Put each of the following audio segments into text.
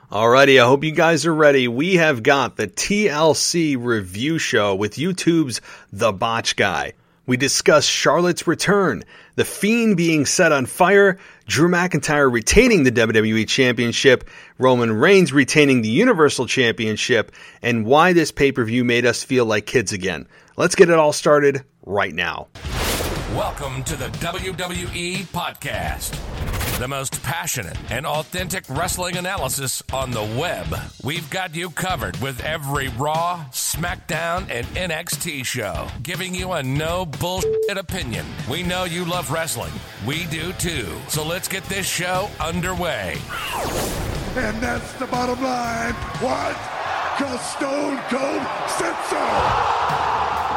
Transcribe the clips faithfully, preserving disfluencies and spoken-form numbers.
Alrighty, I hope you guys are ready. We have got the T L C review show with YouTube's The Botch Guy. We discuss Charlotte's return, The Fiend being set on fire, Drew McIntyre retaining the W W E Championship, Roman Reigns retaining the Universal Championship, and why this pay-per-view made us feel like kids again. Let's get it all started right now. Welcome to the W W E Podcast, the most passionate and authentic wrestling analysis on the web. We've got you covered with every Raw, SmackDown, and N X T show, giving you a no bullshit opinion. We know you love wrestling. We do too. So let's get this show underway. And that's the bottom line. What? Because Stone Cold said so.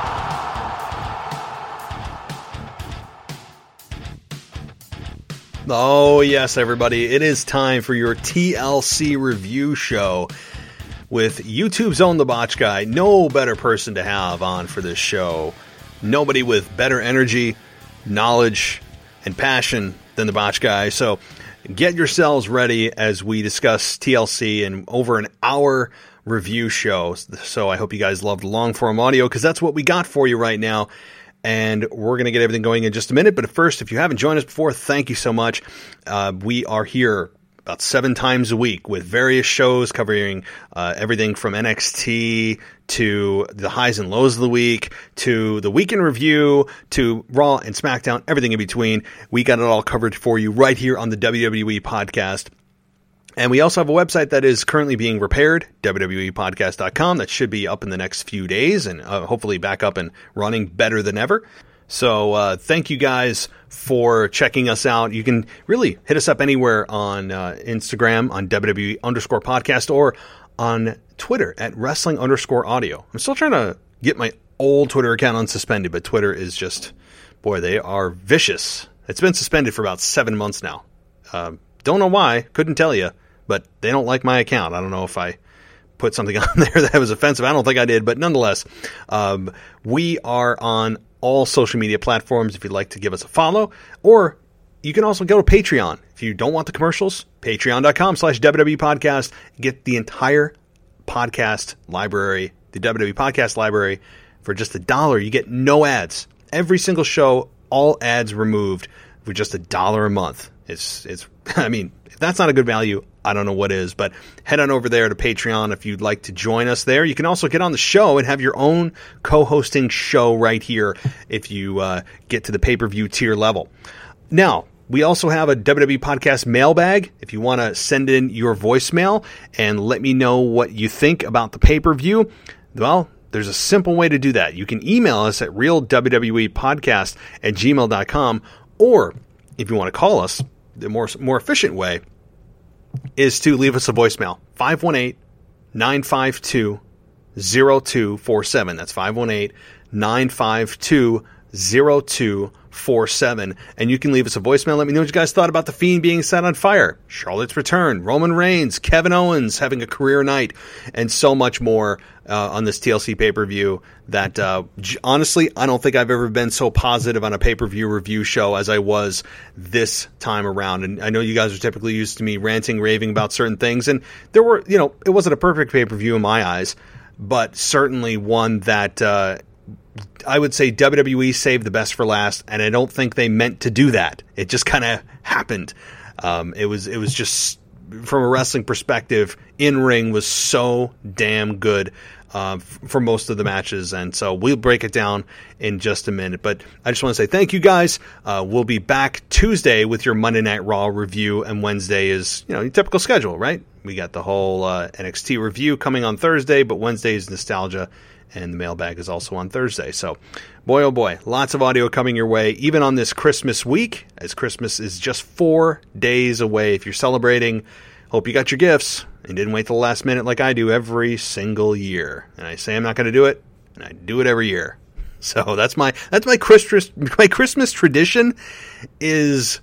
Oh, yes, everybody. It is time for your T L C review show with YouTube's own The Botch Guy. No better person to have on for this show. Nobody with better energy, knowledge, and passion than The Botch Guy. So get yourselves ready as we discuss T L C in over an hour review show. So I hope you guys loved long-form audio, because that's what we got for you right now. And we're going to get everything going in just a minute. But first, if you haven't joined us before, thank you so much. Uh, we are here about seven times a week with various shows covering uh, everything from N X T to the highs and lows of the week to the weekend review to Raw and SmackDown, everything in between. We got it all covered for you right here on the W W E Podcast. And we also have a website that is currently being repaired, W W E podcast dot com. That should be up in the next few days and uh, hopefully back up and running better than ever. So uh, thank you guys for checking us out. You can really hit us up anywhere on uh, Instagram on W W E underscore podcast or on Twitter at wrestling underscore audio. I'm still trying to get my old Twitter account unsuspended, but Twitter is just, boy, they are vicious. It's been suspended for about seven months now. Uh, don't know why. Couldn't tell you. But they don't like my account. I don't know if I put something on there that was offensive. I don't think I did. But nonetheless, um, we are on all social media platforms if you'd like to give us a follow. Or you can also go to Patreon. If you don't want the commercials, patreon dot com slash W W E podcast. Get the entire podcast library, the W W E podcast library, for just a dollar. You get no ads. Every single show, all ads removed for just a dollar a month. It's, it's, I mean, if that's not a good value, I don't know what is, but head on over there to Patreon if you'd like to join us there. You can also get on the show and have your own co-hosting show right here if you uh, get to the pay-per-view tier level. Now, we also have a W W E Podcast mailbag. If you want to send in your voicemail and let me know what you think about the pay-per-view, well, there's a simple way to do that. You can email us at real W W E podcast at gmail dot com, or if you want to call us, the more more efficient way is to leave us a voicemail. five one eight, nine five two, zero two four seven. That's five one eight, nine five two, zero two four seven. And you can leave us a voicemail. Let me know what you guys thought about The Fiend being set on fire, Charlotte's return, Roman Reigns, Kevin Owens having a career night, and so much more uh, on this T L C pay-per-view that, uh, j- honestly, I don't think I've ever been so positive on a pay-per-view review show as I was this time around. And I know you guys are typically used to me ranting, raving about certain things. And there were, you know, it wasn't a perfect pay-per-view in my eyes, but certainly one that, uh, I would say W W E saved the best for last, and I don't think they meant to do that. It just kind of happened. Um, it was it was just, from a wrestling perspective, in-ring was so damn good uh, f- for most of the matches, and so we'll break it down in just a minute. But I just want to say thank you guys. Uh, we'll be back Tuesday with your Monday Night Raw review, and Wednesday is, you know, your typical schedule, right? We got the whole uh, N X T review coming on Thursday, but Wednesday is Nostalgia, and the mailbag is also on Thursday. So, boy, oh boy, lots of audio coming your way, even on this Christmas week, as Christmas is just four days away. If you're celebrating, hope you got your gifts and didn't wait till the last minute like I do every single year. And I say I'm not going to do it, and I do it every year. So that's my that's my Christmas my Christmas tradition is,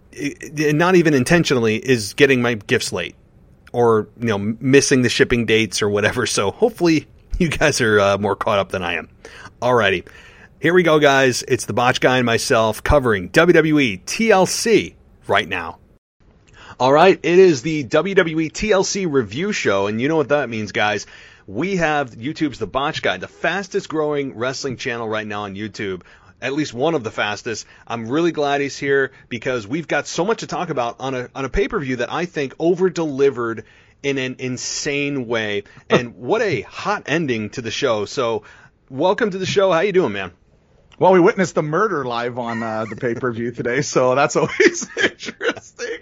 not even intentionally, is getting my gifts late or, you know, missing the shipping dates or whatever. So hopefully you guys are uh, more caught up than I am. Alrighty. Here we go, guys. It's the Botch Guy and myself covering W W E T L C right now. All right, it is the W W E T L C review show, and you know what that means, guys. We have YouTube's The Botch Guy, the fastest growing wrestling channel right now on YouTube. At least one of the fastest. I'm really glad he's here because we've got so much to talk about on a on a pay-per-view that I think over-delivered in an insane way. And what a hot ending to the show. So, welcome to the show. How you doing, man? Well, we witnessed the murder live on uh, the pay-per-view today, so that's always interesting.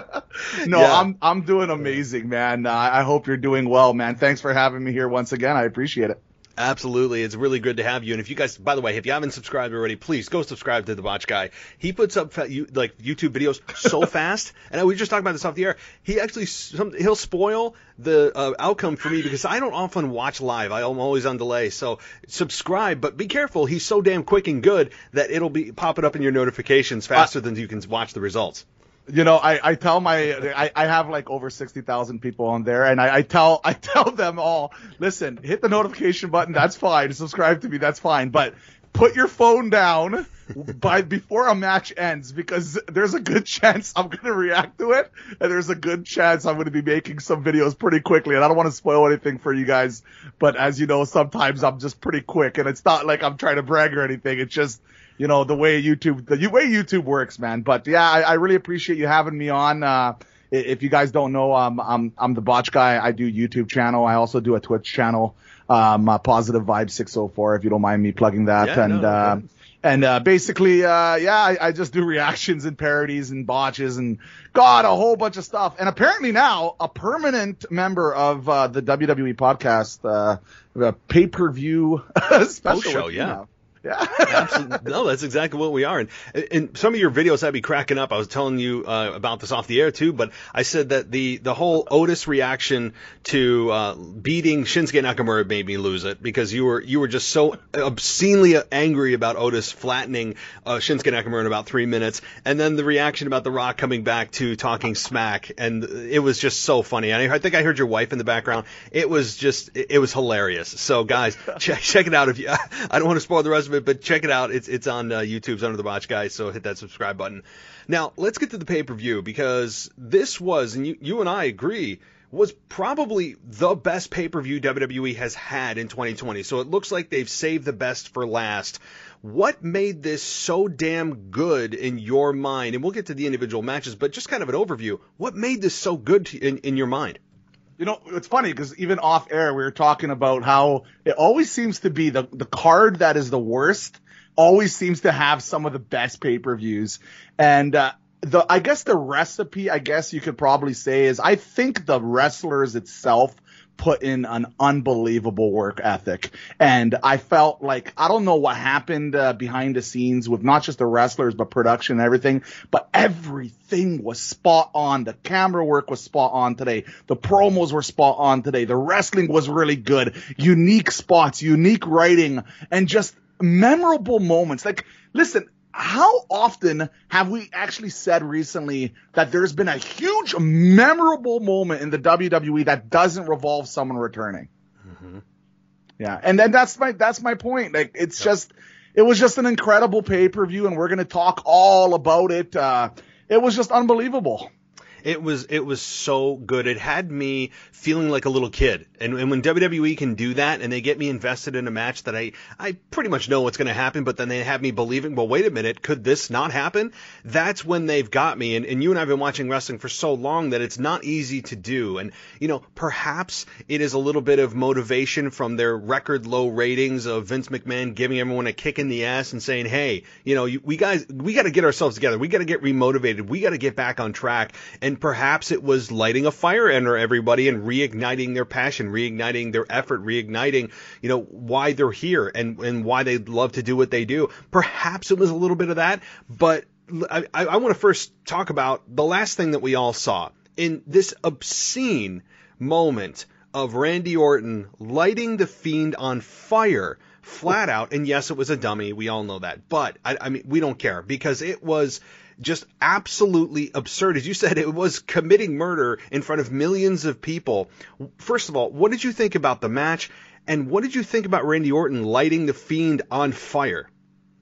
no, yeah. I'm I'm doing amazing, man. Uh, I hope you're doing well, man. Thanks for having me here once again. I appreciate it. Absolutely. It's really good to have you. And if you guys, by the way, if you haven't subscribed already, please go subscribe to The Botch Guy. He puts up like YouTube videos so fast. And we just talked about this off the air. He actually, some, he'll spoil the uh, outcome for me because I don't often watch live. I'm always on delay. So subscribe, but be careful. He's so damn quick and good that it'll be popping up in your notifications faster uh, than you can watch the results. You know, I, I tell my, I, I have like over sixty thousand people on there, and I, I tell, I tell them all, listen, hit the notification button, that's fine, subscribe to me, that's fine, but put your phone down by, before a match ends, because there's a good chance I'm going to react to it, and there's a good chance I'm going to be making some videos pretty quickly, and I don't want to spoil anything for you guys, but as you know, sometimes I'm just pretty quick, and it's not like I'm trying to brag or anything, it's just, you know, the way YouTube, the way YouTube works, man. But yeah, I, I really appreciate you having me on. Uh, if you guys don't know, um, I'm, I'm the Botch Guy. I do YouTube channel. I also do a Twitch channel, um, uh, Positive Vibe six oh four, if you don't mind me plugging that. Yeah, and, no, uh, okay. and, uh, basically, uh, yeah, I, I just do reactions and parodies and botches and God, a whole bunch of stuff. And apparently now a permanent member of, uh, the W W E podcast, uh, the pay-per-view special show, yeah. Now. Yeah. Absolutely. No, that's exactly what we are. And in some of your videos had me cracking up. I was telling you uh, about this off the air too, but I said that the, the whole Otis reaction to uh, beating Shinsuke Nakamura made me lose it because you were you were just so obscenely angry about Otis flattening uh, Shinsuke Nakamura in about three minutes, and then the reaction about The Rock coming back to talking smack, and it was just so funny. And I think I heard your wife in the background. It was just it, it was hilarious. So guys, check check it out. If you, I don't want to spoil the rest of it, but check it out. It's it's on uh, YouTube's Under the Botch Guy, so hit that subscribe button. Now, let's get to the pay-per-view because this was, and you, you and I agree, was probably the best pay-per-view W W E has had in twenty twenty. So it looks like they've saved the best for last. What made this so damn good in your mind? And we'll get to the individual matches, but just kind of an overview. What made this so good to, in, in your mind? You know, it's funny because even off air, we were talking about how it always seems to be the, the card that is the worst always seems to have some of the best pay-per-views. And, uh, the, I guess the recipe, I guess you could probably say is I think the wrestlers itself put in an unbelievable work ethic. And I felt like, I don't know what happened uh, behind the scenes with not just the wrestlers, but production and everything, but everything was spot on. The camera work was spot on today. The promos were spot on today. The wrestling was really good. Unique spots, unique writing, and just memorable moments. Like, listen, how often have we actually said recently that there's been a huge memorable moment in the W W E that doesn't revolve someone returning? Mm-hmm. Yeah. And then that's my, that's my point. Like, it's yep. just, it was just an incredible pay-per-view and we're going to talk all about it. Uh, it was just unbelievable. It was it was so good. It had me feeling like a little kid. And, and when W W E can do that and they get me invested in a match that I, I pretty much know what's going to happen, but then they have me believing, well, wait a minute, could this not happen? That's when they've got me. And, and you and I have been watching wrestling for so long that it's not easy to do. And, you know, perhaps it is a little bit of motivation from their record low ratings of Vince McMahon giving everyone a kick in the ass and saying, hey, you know, you, we guys, we got to get ourselves together. We got to get remotivated. We got to get back on track. And perhaps it was lighting a fire under everybody and reigniting their passion, reigniting their effort, reigniting, you know, why they're here and, and why they love to do what they do. Perhaps it was a little bit of that, but I, I, I want to first talk about the last thing that we all saw in this obscene moment of Randy Orton lighting the Fiend on fire flat out. And yes, it was a dummy. We all know that, but I, I mean, we don't care because it was just absolutely absurd. As you said, it was committing murder in front of millions of people. First of all, what did you think about the match? And what did you think about Randy Orton lighting the Fiend on fire?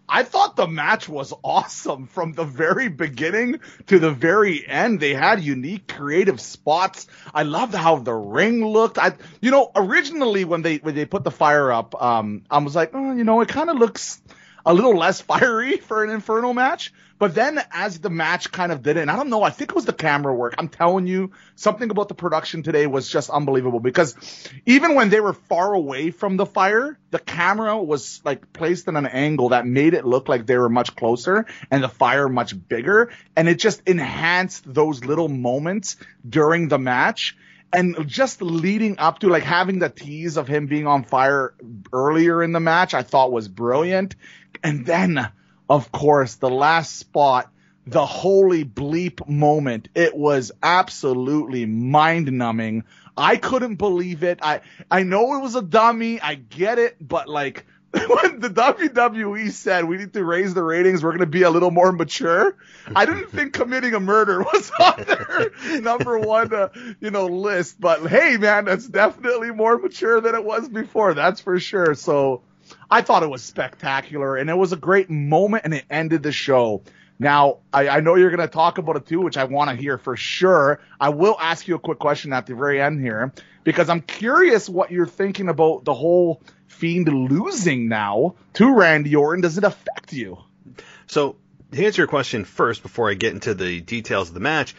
I thought the match was awesome from the very beginning to the very end. They had unique creative spots. I loved how the ring looked. I, you know, originally when they, when they put the fire up, um, I was like, oh, you know, it kind of looks a little less fiery for an Inferno match. But then as the match kind of did it, and I don't know, I think it was the camera work. I'm telling you, something about the production today was just unbelievable, because even when they were far away from the fire, the camera was like placed in an angle that made it look like they were much closer and the fire much bigger. And it just enhanced those little moments during the match. And just leading up to, like, having the tease of him being on fire earlier in the match, I thought was brilliant. And then, of course, the last spot, the holy bleep moment, it was absolutely mind-numbing. I couldn't believe it. I, I know it was a dummy. I get it. But, like, when the W W E said we need to raise the ratings, we're going to be a little more mature, I didn't think committing a murder was on their number one, uh, you know, list. But hey, man, that's definitely more mature than it was before. That's for sure. So I thought it was spectacular, and it was a great moment, and it ended the show. Now, I, I know you're going to talk about it too, which I want to hear for sure. I will ask you a quick question at the very end here, because I'm curious what you're thinking about the whole Fiend losing now to Randy Orton. Does it affect you? So, to answer your question first, before I get into the details of the match,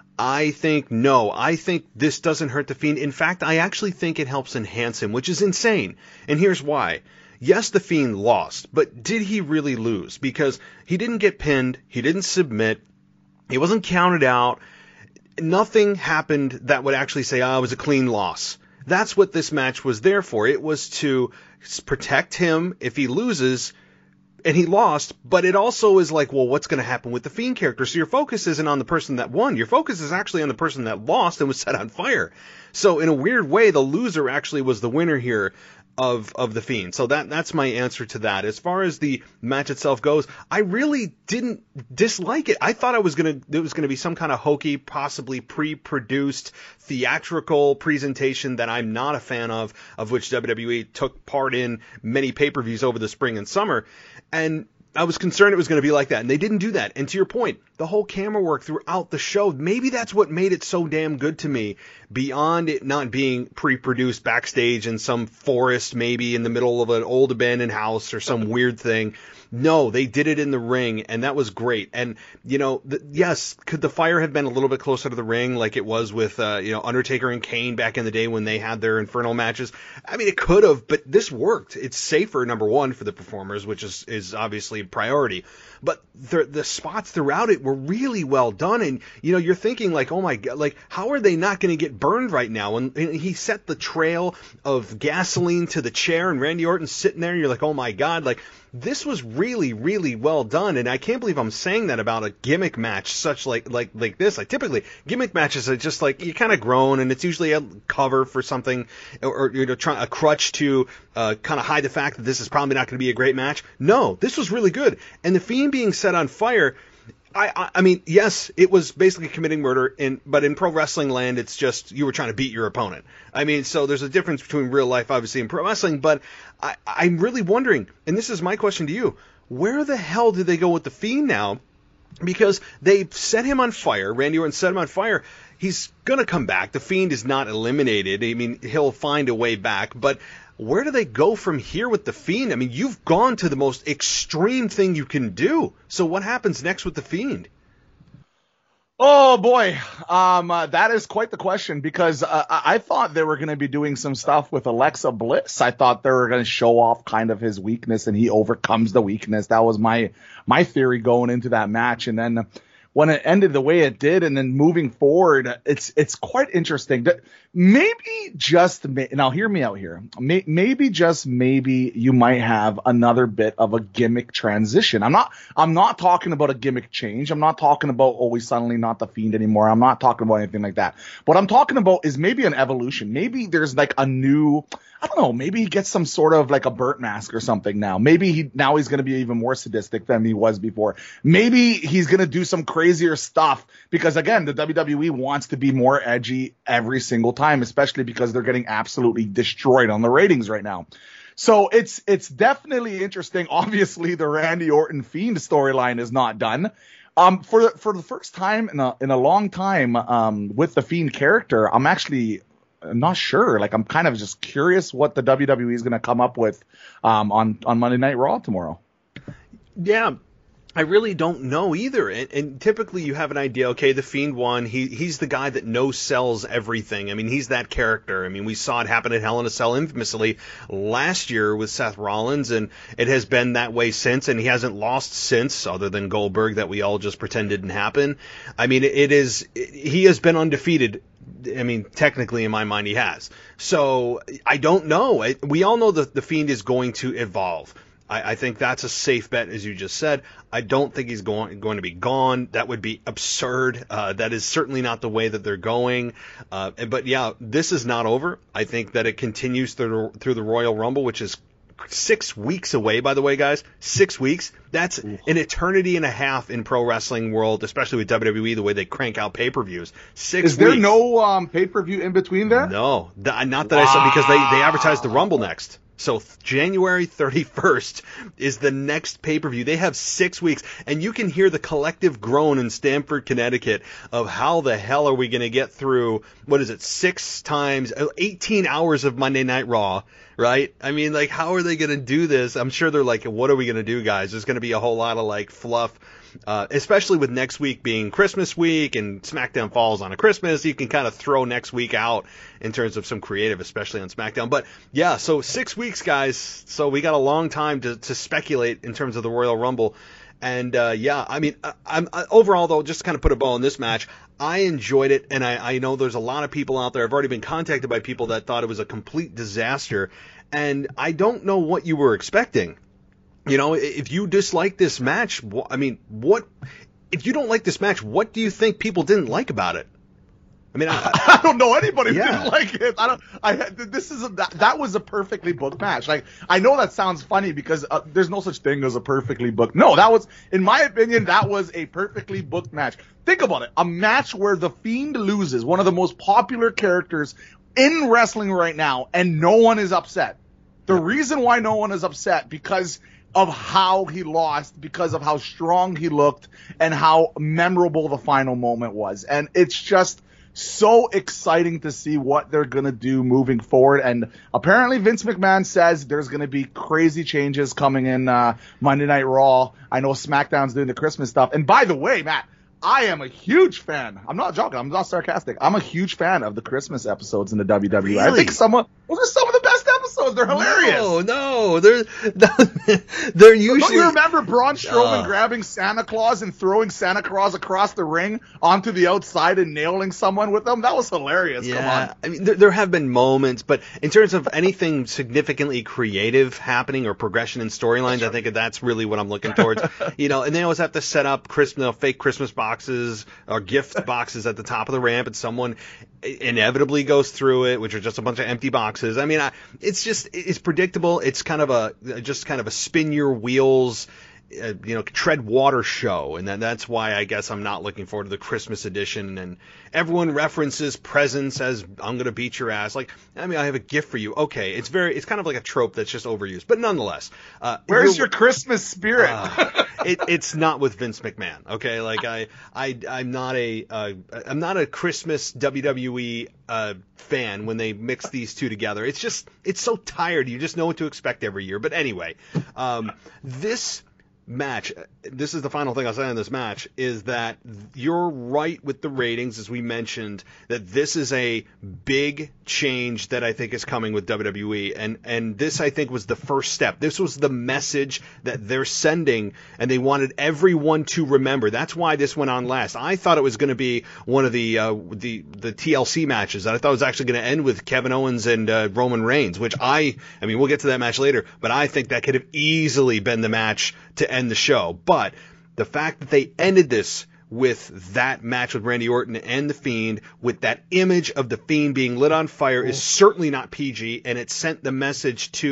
I think no. I think this doesn't hurt the Fiend. In fact, I actually think it helps enhance him, which is insane. And here's why. Yes, the Fiend lost, but did he really lose? Because he didn't get pinned, he didn't submit, he wasn't counted out, nothing happened that would actually say, oh, it was a clean loss. That's what this match was there for. It was to protect him if he loses, and he lost, but it also is like, well, what's going to happen with the Fiend character? So your focus isn't on the person that won. Your focus is actually on the person that lost and was set on fire. So in a weird way, the loser actually was the winner here of of the Fiend. So that that's my answer to that. As far as the match itself goes, I really didn't dislike it. I thought I was gonna it was gonna be some kind of hokey, possibly pre-produced theatrical presentation that I'm not a fan of, of which W W E took part in many pay-per-views over the spring and summer. And I was concerned it was going to be like that, and they didn't do that. And to your point, the whole camera work throughout the show, maybe that's what made it so damn good to me, beyond it not being pre-produced backstage in some forest, maybe in the middle of an old abandoned house or some weird thing. No, they did it in the ring, and that was great. And, you know, the, yes, could the fire have been a little bit closer to the ring like it was with, uh, you know, Undertaker and Kane back in the day when they had their Inferno matches? I mean, it could have, but this worked. It's safer, number one, for the performers, which is, is obviously a priority. But the, the spots throughout it were really well done. And, you know, you're thinking like, oh my God, like, how are they not going to get burned right now? And, and he set the trail of gasoline to the chair, and Randy Orton sitting there, and you're like, oh my God, like, this was really, really well done. And I can't believe I'm saying that about a gimmick match such like, like, like this. Like, typically, gimmick matches are just like, you kind of groan, and it's usually a cover for something, or, or you know, try, a crutch to uh, kind of hide the fact that this is probably not going to be a great match. No, this was really good. And the Fiend being set on fire, I, I, I mean, yes, it was basically committing murder, in, but in pro wrestling land, it's just you were trying to beat your opponent. I mean, so there's a difference between real life, obviously, and pro wrestling, but I, I'm really wondering, and this is my question to you, where the hell did they go with the Fiend now? Because they set him on fire, Randy Orton set him on fire. He's going to come back. The Fiend is not eliminated. I mean, he'll find a way back, but where do they go from here with the Fiend? I mean, you've gone to the most extreme thing you can do. So what happens next with the Fiend? Oh boy, um, uh, that is quite the question, because uh, I thought they were going to be doing some stuff with Alexa Bliss. I thought they were going to show off kind of his weakness, and he overcomes the weakness. That was my my theory going into that match, and then when it ended the way it did, and then moving forward, it's it's quite interesting. Maybe just now, hear me out here. Maybe just maybe you might have another bit of a gimmick transition. I'm not I'm not talking about a gimmick change. I'm not talking about oh, we suddenly not the Fiend anymore. I'm not talking about anything like that. What I'm talking about is maybe an evolution. Maybe there's like a new, I don't know, maybe he gets some sort of like a burnt mask or something now. Maybe he now he's going to be even more sadistic than he was before. Maybe he's going to do some crazier stuff, because again, the W W E wants to be more edgy every single time, especially because they're getting absolutely destroyed on the ratings right now. So it's it's definitely interesting. Obviously, the Randy Orton Fiend storyline is not done. Um, for the, for the first time in a in a long time, um, with the Fiend character, I'm actually not sure. Like, I'm kind of just curious what the W W E is going to come up with um, on on Monday Night Raw tomorrow. Yeah. I really don't know either. And, and typically you have an idea, okay, the Fiend won. He he's the guy that no-sells everything. I mean, he's that character. I mean, we saw it happen at Hell in a Cell infamously last year with Seth Rollins, and it has been that way since, and he hasn't lost since, other than Goldberg, that we all just pretend didn't happen. I mean, it is, he has been undefeated. I mean, technically, in my mind, he has. So, I don't know. I, we all know that the Fiend is going to evolve. I, I think that's a safe bet, as you just said. I don't think he's going going to be gone. That would be absurd. Uh, that is certainly not the way that they're going. Uh, but yeah, this is not over. I think that it continues through through the Royal Rumble, which is six weeks away, by the way, guys. Six weeks. That's an eternity and a half in pro wrestling world, especially with W W E, the way they crank out pay-per-views. Six Is there weeks. no um, pay-per-view in between there? No. Th- not that wow. I saw, because they, they advertised the Rumble next. So January thirty-first is the next pay-per-view. They have six weeks, and you can hear the collective groan in Stamford, Connecticut of how the hell are we going to get through, what is it, six times, eighteen hours of Monday Night Raw, right? I mean, like, how are they going to do this? I'm sure they're like, what are we going to do, guys? There's going to be a whole lot of, like, fluff. Uh, especially with next week being Christmas week and SmackDown falls on a Christmas, you can kind of throw next week out in terms of some creative, especially on SmackDown. But yeah, so six weeks, guys. So we got a long time to, to speculate in terms of the Royal Rumble. And uh, yeah, I mean, I, I'm I, overall though, just to kind of put a bow on this match, I enjoyed it, and I, I know there's a lot of people out there. I've already been contacted by people that thought it was a complete disaster, and I don't know what you were expecting. You know, if you dislike this match, I mean, what, if you don't like this match, what do you think people didn't like about it? I mean, I, I don't know anybody yeah. who didn't like it. I don't, I, this is, a, that, that was a perfectly booked match. Like, I know that sounds funny because uh, there's no such thing as a perfectly booked. No, that was, in my opinion, that was a perfectly booked match. Think about it. A match where the Fiend loses, one of the most popular characters in wrestling right now, and no one is upset. The yeah. reason why no one is upset, because of how he lost, because of how strong he looked, and how memorable the final moment was. And it's just so exciting to see what they're going to do moving forward. And apparently Vince McMahon says there's going to be crazy changes coming in uh, Monday Night Raw. I know SmackDown's doing the Christmas stuff. And by the way, Matt, I am a huge fan. I'm not joking. I'm not sarcastic. I'm a huge fan of the Christmas episodes in the W W E. Really? I think some of, those are some of the best episodes. They're hilarious. No, no, they're they're usually. Don't you remember Braun Strowman uh, grabbing Santa Claus and throwing Santa Claus across the ring onto the outside and nailing someone with them? That was hilarious. Yeah, Come on. I mean, there, there have been moments, but in terms of anything significantly creative happening or progression in storylines, I think that's really what I'm looking towards. You know, and they always have to set up Christmas, you know, fake Christmas boxes or gift boxes at the top of the ramp, and someone inevitably goes through it, which are just a bunch of empty boxes. I mean, I, it's just, it's predictable. It's kind of a, just kind of a spin your wheels, uh, you know, tread water show. And then that's why I guess I'm not looking forward to the Christmas edition. And everyone references presents as I'm going to beat your ass. Like, I mean, I have a gift for you. Okay. It's very, it's kind of like a trope that's just overused, but nonetheless, uh, where's your Christmas spirit? uh, it, it's not with Vince McMahon. Okay. Like I, I, I'm not a, uh, I'm not a Christmas W W E, uh, fan when they mix these two together. It's just, it's so tired. You just know what to expect every year. But anyway, um, this match, this is the final thing I'll say on this match, is that you're right with the ratings, as we mentioned, that this is a big change that I think is coming with W W E, and and this I think was the first step. This was the message that they're sending, and they wanted everyone to remember. That's why this went on last. I thought it was going to be one of the uh, the the T L C matches. I thought it was actually going to end with Kevin Owens and uh, Roman Reigns, which I I mean we'll get to that match later, but I think that could have easily been the match to end the show. But the fact that they ended this with that match with Randy Orton and The Fiend, with that image of The Fiend being lit on fire, is certainly not P G, and it sent the message to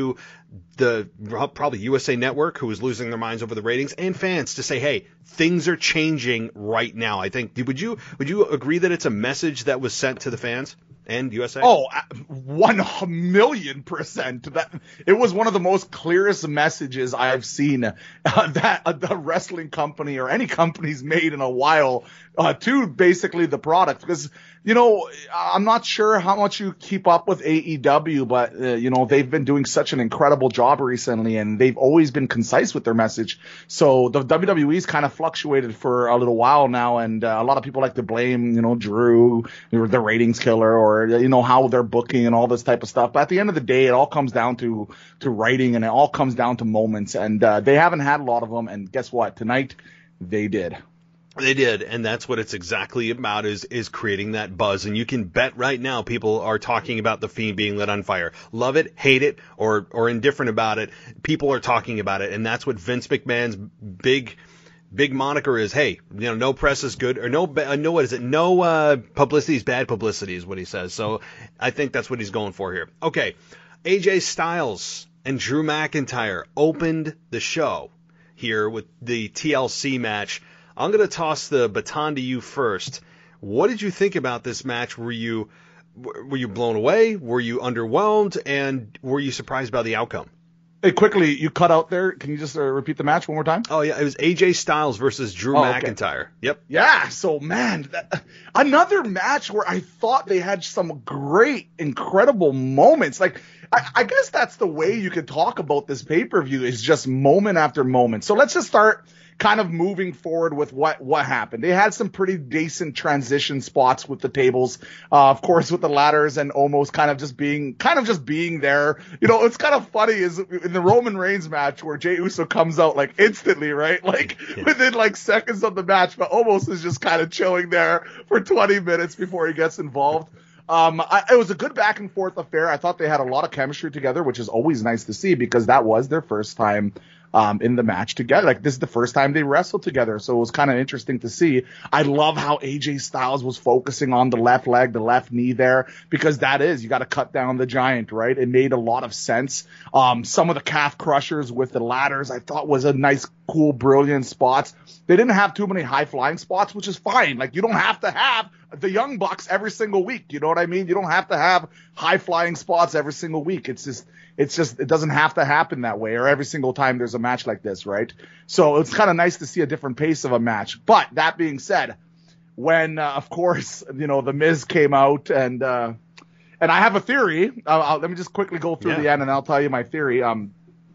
the probably U S A Network, who is losing their minds over the ratings, and fans to say, hey, things are changing right now. I think, would you would you agree that it's a message that was sent to the fans and U S A? Oh, one million percent. That it was one of the most clearest messages I've seen uh, that a, a wrestling company or any company's made in a while uh, to basically the product. Because, you know, I'm not sure how much you keep up with A E W, but, uh, you know, they've been doing such an incredible job recently, and they've always been concise with their message. So the W W E's kind of fluctuated for a little while now, and uh, a lot of people like to blame, you know, Drew, the ratings killer, or, you know, how they're booking and all this type of stuff. But at the end of the day, it all comes down to, to writing, and it all comes down to moments. And uh, they haven't had a lot of them. And guess what? Tonight, they did. They did, and that's what it's exactly about, is is creating that buzz. And you can bet right now people are talking about The Fiend being lit on fire. Love it, hate it, or or indifferent about it. People are talking about it, and that's what Vince McMahon's big big moniker is. Hey, you know, no press is good, or no, uh, no, what is it? No uh, publicity is bad publicity, is what he says. So I think that's what he's going for here. Okay, A J Styles and Drew McIntyre opened the show here with the T L C match. I'm going to toss the baton to you first. What did you think about this match? Were you were you blown away? Were you underwhelmed? And were you surprised by the outcome? Hey, quickly, you cut out there. Can you just uh, repeat the match one more time? Oh, yeah. It was A J Styles versus Drew oh, McIntyre. Okay. Yep. Yeah. So, man, that, another match where I thought they had some great, incredible moments. Like, I, I guess that's the way you could talk about this pay-per-view, is just moment after moment. So let's just start kind of moving forward with what, what happened. They had some pretty decent transition spots with the tables, uh, of course, with the ladders, and almost kind of just being, kind of just being there. You know, it's kind of funny is in the Roman Reigns match where Jey Uso comes out like instantly, right? Like yeah. within like seconds of the match, but almost is just kind of chilling there for twenty minutes before he gets involved. Um, I, it was a good back and forth affair. I thought they had a lot of chemistry together, which is always nice to see, because that was their first time um, in the match together. Like, this is the first time they wrestled together. So it was kind of interesting to see. I love how A J Styles was focusing on the left leg, the left knee there, because that is, you got to cut down the giant, right? It made a lot of sense. Um, some of the calf crushers with the ladders, I thought was a nice, cool, brilliant spots. They didn't have too many high flying spots, which is fine. Like, you don't have to have the Young Bucks every single week. You know what I mean? You don't have to have high flying spots every single week. It's just, it's just, it doesn't have to happen that way, or every single time there's a match like this, right? So it's kind of nice to see a different pace of a match. But that being said, when, uh, of course, you know, The Miz came out, and, uh, and I have a theory. Uh, I'll, let me just quickly go through yeah. the end, and I'll tell you my theory. Um,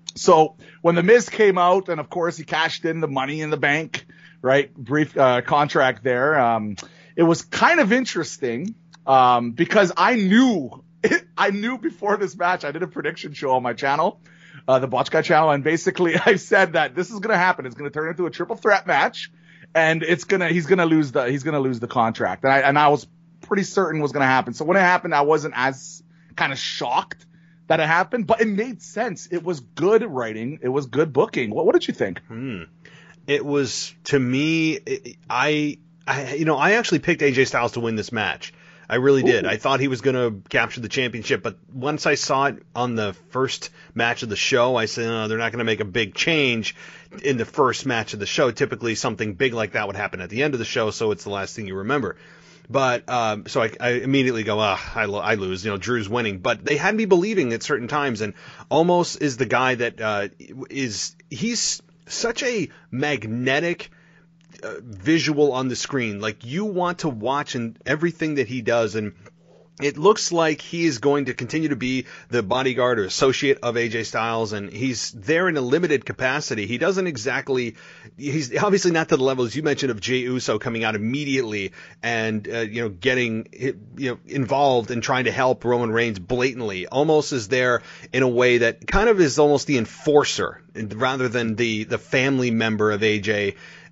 so when The Miz came out, and of course he cashed in the Money in the Bank, right? Brief, uh, contract there. Um, It was kind of interesting um, because I knew I knew before this match. I did a prediction show on my channel, uh, the Botch Guy channel, and basically I said that this is going to happen. It's going to turn into a triple threat match, and it's gonna he's gonna lose the he's gonna lose the contract. And I and I was pretty certain was going to happen. So when it happened, I wasn't as kind of shocked that it happened, but it made sense. It was good writing. It was good booking. What, what did you think? Hmm. It was, to me, it, I. I, you know, I actually picked A J Styles to win this match. I really did. Ooh. I thought he was going to capture the championship, but once I saw it on the first match of the show, I said, oh, they're not going to make a big change in the first match of the show. Typically, something big like that would happen at the end of the show, so it's the last thing you remember. But um, so I, I immediately go, ah, I, lo- I lose. You know, Drew's winning. But they had me believing at certain times, and almost is the guy that uh, is he's such a magnetic Uh, visual on the screen. Like, you want to watch and everything that he does, and it looks like he is going to continue to be the bodyguard or associate of A J Styles, and he's there in a limited capacity. He doesn't exactly, he's obviously not to the level, as you mentioned, of Jey Uso coming out immediately and, uh, you know, getting, you know, involved and trying to help Roman Reigns blatantly. Almost is there in a way that kind of is almost the enforcer rather than the, the family member of A J.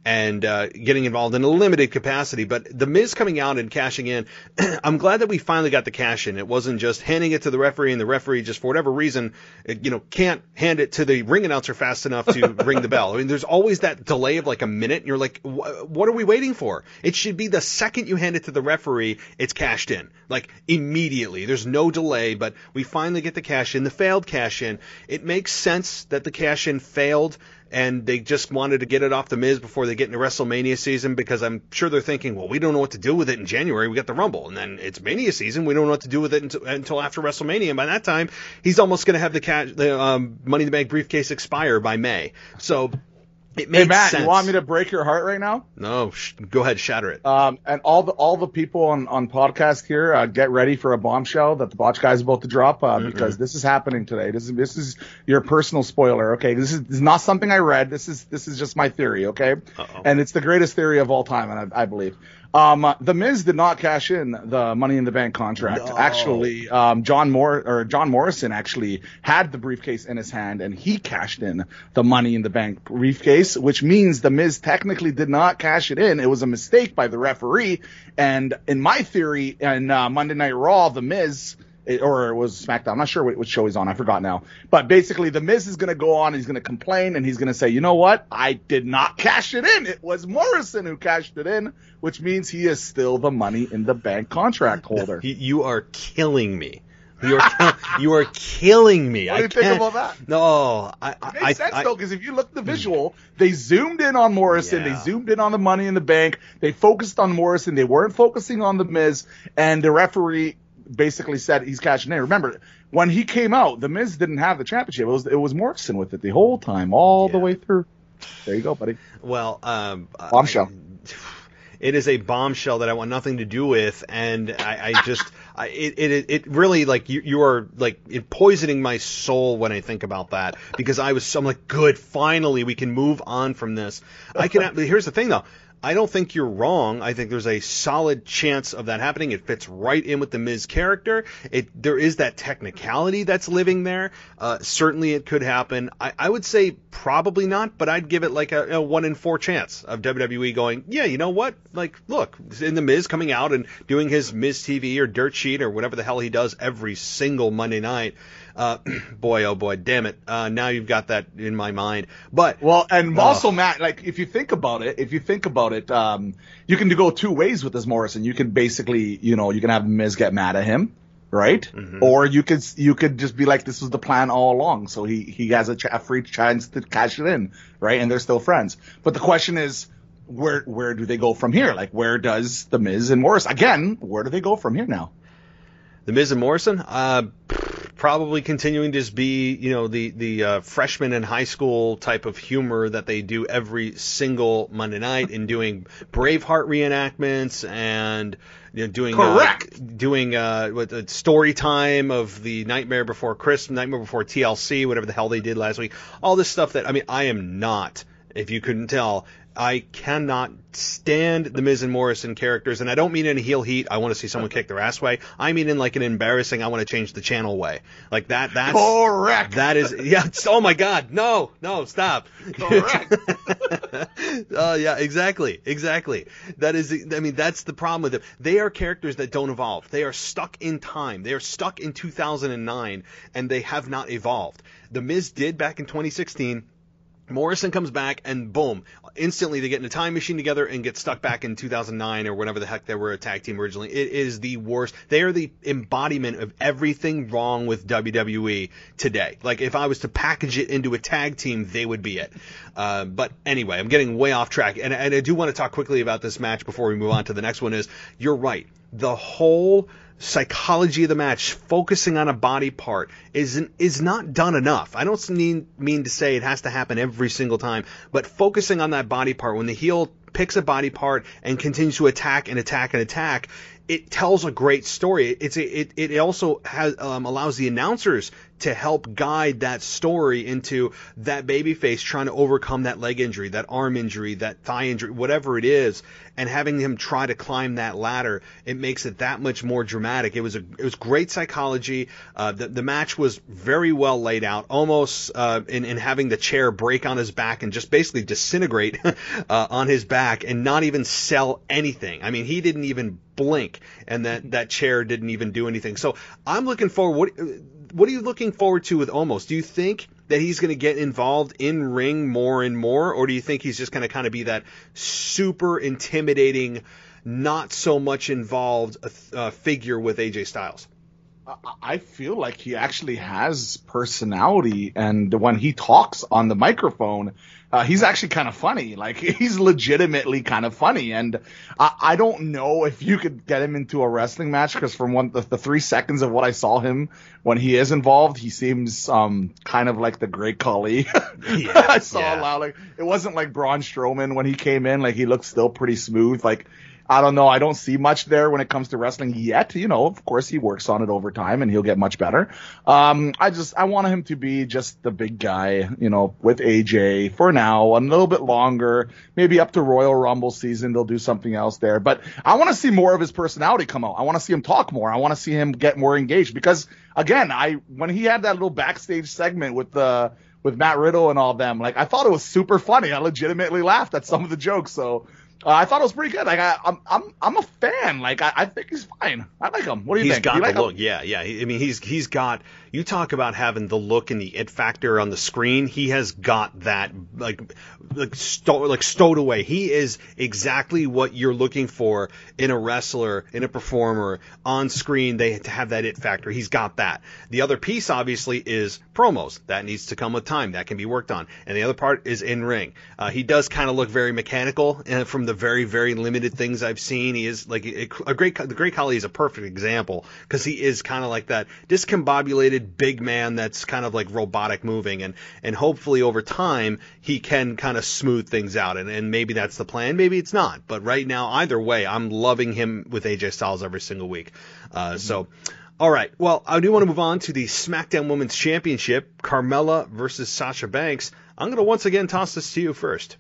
and uh, getting involved in a limited capacity. But The Miz coming out and cashing in, I'm glad that we finally got the cash in. It wasn't just handing it to the referee, and the referee just for whatever reason, you know, can't hand it to the ring announcer fast enough to ring the bell. I mean, there's always that delay of like a minute, and you're like, what are we waiting for? It should be the second you hand it to the referee, it's cashed in, like immediately. There's no delay, but we finally get the cash in, the failed cash in. It makes sense that the cash in failed, and they just wanted to get it off the Miz before they get into WrestleMania season, because I'm sure they're thinking, well, we don't know what to do with it in January. We got the Rumble, and then it's Mania season. We don't know what to do with it until, until after WrestleMania. And by that time, he's almost going to have the, cash, the um, Money in the Bank briefcase expire by May. So it makes hey, Matt, sense. You want me to break your heart right now? No, sh- go ahead, shatter it. Um, and all the all the people on, on podcast here, uh, get ready for a bombshell that the Botch Guy is about to drop, uh, because this is happening today. This is this is your personal spoiler, okay? This is, this is not something I read. This is this is just my theory, okay? Uh-oh. And it's the greatest theory of all time, and I, I believe. Um, uh, the Miz did not cash in the Money in the Bank contract. No. Actually, um, John Mor- or John Morrison actually had the briefcase in his hand, and he cashed in the Money in the Bank briefcase, which means the Miz technically did not cash it in. It was a mistake by the referee. And in my theory, in uh, Monday Night Raw, the Miz, or it was SmackDown, I'm not sure which show he's on, I forgot now. But basically, the Miz is going to go on, he's going to complain, and he's going to say, you know what? I did not cash it in. It was Morrison who cashed it in, which means he is still the Money in the Bank contract holder. You are killing me. You are kill- you are killing me. What do you I think can't, about that? No, I, It I, makes I, sense, I, though, because if you look at the visual, they zoomed in on Morrison, Yeah. they zoomed in on the Money in the Bank, they focused on Morrison, they weren't focusing on the Miz, and the referee basically said he's cashing in. Remember, when he came out, the Miz didn't have the championship. It was it was Morrison with it the whole time, all Yeah. the way through. There you go, buddy. Well, um, Bombshell. I, it is a bombshell that I want nothing to do with, and I, I just, I, it, it, it really, like, you, you are, like, it poisoning my soul when I think about that, because I was so, I'm like, good, finally, we can move on from this. I can, here's the thing, though. I don't think you're wrong. I think there's a solid chance of that happening. It fits right in with the Miz character. It there is that technicality that's living there. Uh, certainly it could happen. I, I would say probably not, but I'd give it like a, a one in four chance of W W E going, yeah, you know what? Like, look, in the Miz coming out and doing his Miz T V or Dirt Sheet or whatever the hell he does every single Monday night. Uh, boy, oh boy, damn it. Uh, now you've got that in my mind. But Well, and uh, also, Matt, like, if you think about it, if you think about it, um, you can go two ways with this Morrison. You can basically, you know, you can have Miz get mad at him, right? Mm-hmm. Or you could, you could just be like, this was the plan all along. So he, he has a, ch- a free chance to cash it in, right? And they're still friends. But the question is, where, where do they go from here? Like, where does the Miz and Morrison, again, where do they go from here now? The Miz and Morrison, uh, probably continuing to just be, you know, the the uh, freshman in high school type of humor that they do every single Monday night, in doing Braveheart reenactments and, you know, doing Correct. uh, doing uh, what uh, story time of the Nightmare Before Christmas, Nightmare Before T L C, whatever the hell they did last week. All this stuff that, I mean, I am not, if you couldn't tell, I cannot stand the Miz and Morrison characters, and I don't mean in a heel heat, I want to see someone kick their ass way. I mean in like an embarrassing, I want to change the channel way. Like that, that's... Correct. That is, yeah, it's, oh my God, no, no, stop. Correct. uh, yeah, exactly, exactly. That is, I mean, that's the problem with them. They are characters that don't evolve. They are stuck in time. They are stuck in two thousand nine, and they have not evolved. The Miz did back in twenty sixteen. Morrison comes back, and boom, instantly they get in a time machine together and get stuck back in two thousand nine or whenever the heck they were a tag team originally. It is the worst. They are the embodiment of everything wrong with W W E today. Like, if I was to package it into a tag team, they would be it. Uh, but anyway, I'm getting way off track, and, and I do want to talk quickly about this match before we move on to the next one. Is, you're right. The whole psychology of the match, focusing on a body part, isn't is not done enough. I don't mean mean to say it has to happen every single time, but focusing on that body part, when the heel picks a body part and continues to attack and attack and attack, it tells a great story. It's a, it it also has um, allows the announcers to help guide that story into that babyface trying to overcome that leg injury, that arm injury, that thigh injury, whatever it is, and having him try to climb that ladder. It makes it that much more dramatic. It was a it was great psychology. Uh, the the match was very well laid out, almost uh, in in having the chair break on his back and just basically disintegrate uh, on his back and not even sell anything. I mean, he didn't even blink, and that that chair didn't even do anything. So I'm looking forward. What what are you looking forward to with Omos? Do you think that he's going to get involved in ring more and more, or do you think he's just going to kind of be that super intimidating, not so much involved uh, figure with A J Styles? I feel like he actually has personality, and when he talks on the microphone, uh, he's actually kind of funny. Like, he's legitimately kind of funny, and I, I don't know if you could get him into a wrestling match, because from one the, the three seconds of what I saw him when he is involved, he seems um kind of like the Great Khali. Yeah, I saw yeah. a lot. Like, it wasn't like Braun Strowman when he came in. Like, he looked still pretty smooth. Like, I don't know. I don't see much there when it comes to wrestling yet. You know, of course, he works on it over time, and he'll get much better. Um, I just, I want him to be just the big guy, you know, with A J for now, a little bit longer, maybe up to Royal Rumble season. They'll do something else there. But I want to see more of his personality come out. I want to see him talk more. I want to see him get more engaged, because, again, I when he had that little backstage segment with the with Matt Riddle and all of them, like, I thought it was super funny. I legitimately laughed at some of the jokes. So. Uh, I thought it was pretty good. Like, I, I'm, I'm, I'm a fan. Like, I, I think he's fine. I like him. What do you he's think? He's got you the like look. him? Yeah, yeah. I mean, he's, he's got. You talk about having the look and the it factor on the screen. He has got that, like, like, sto- like stowed away. He is exactly what you're looking for in a wrestler, in a performer on screen. They have that it factor. He's got that. The other piece, obviously, is promos. That needs to come with time. That can be worked on. And the other part is in ring. Uh, he does kind of look very mechanical uh, from the very, very limited things I've seen. He is like a, a great. The Great Khali is a perfect example, because he is kind of like that discombobulated big man that's kind of like robotic moving, and and hopefully over time he can kind of smooth things out, and, and maybe that's the plan, maybe it's not, but right now, either way, I'm loving him with A J Styles every single week. Uh, mm-hmm. So all right, well, I do want to move on to the SmackDown Women's Championship, Carmella versus Sasha Banks. I'm going to once again toss this to you first.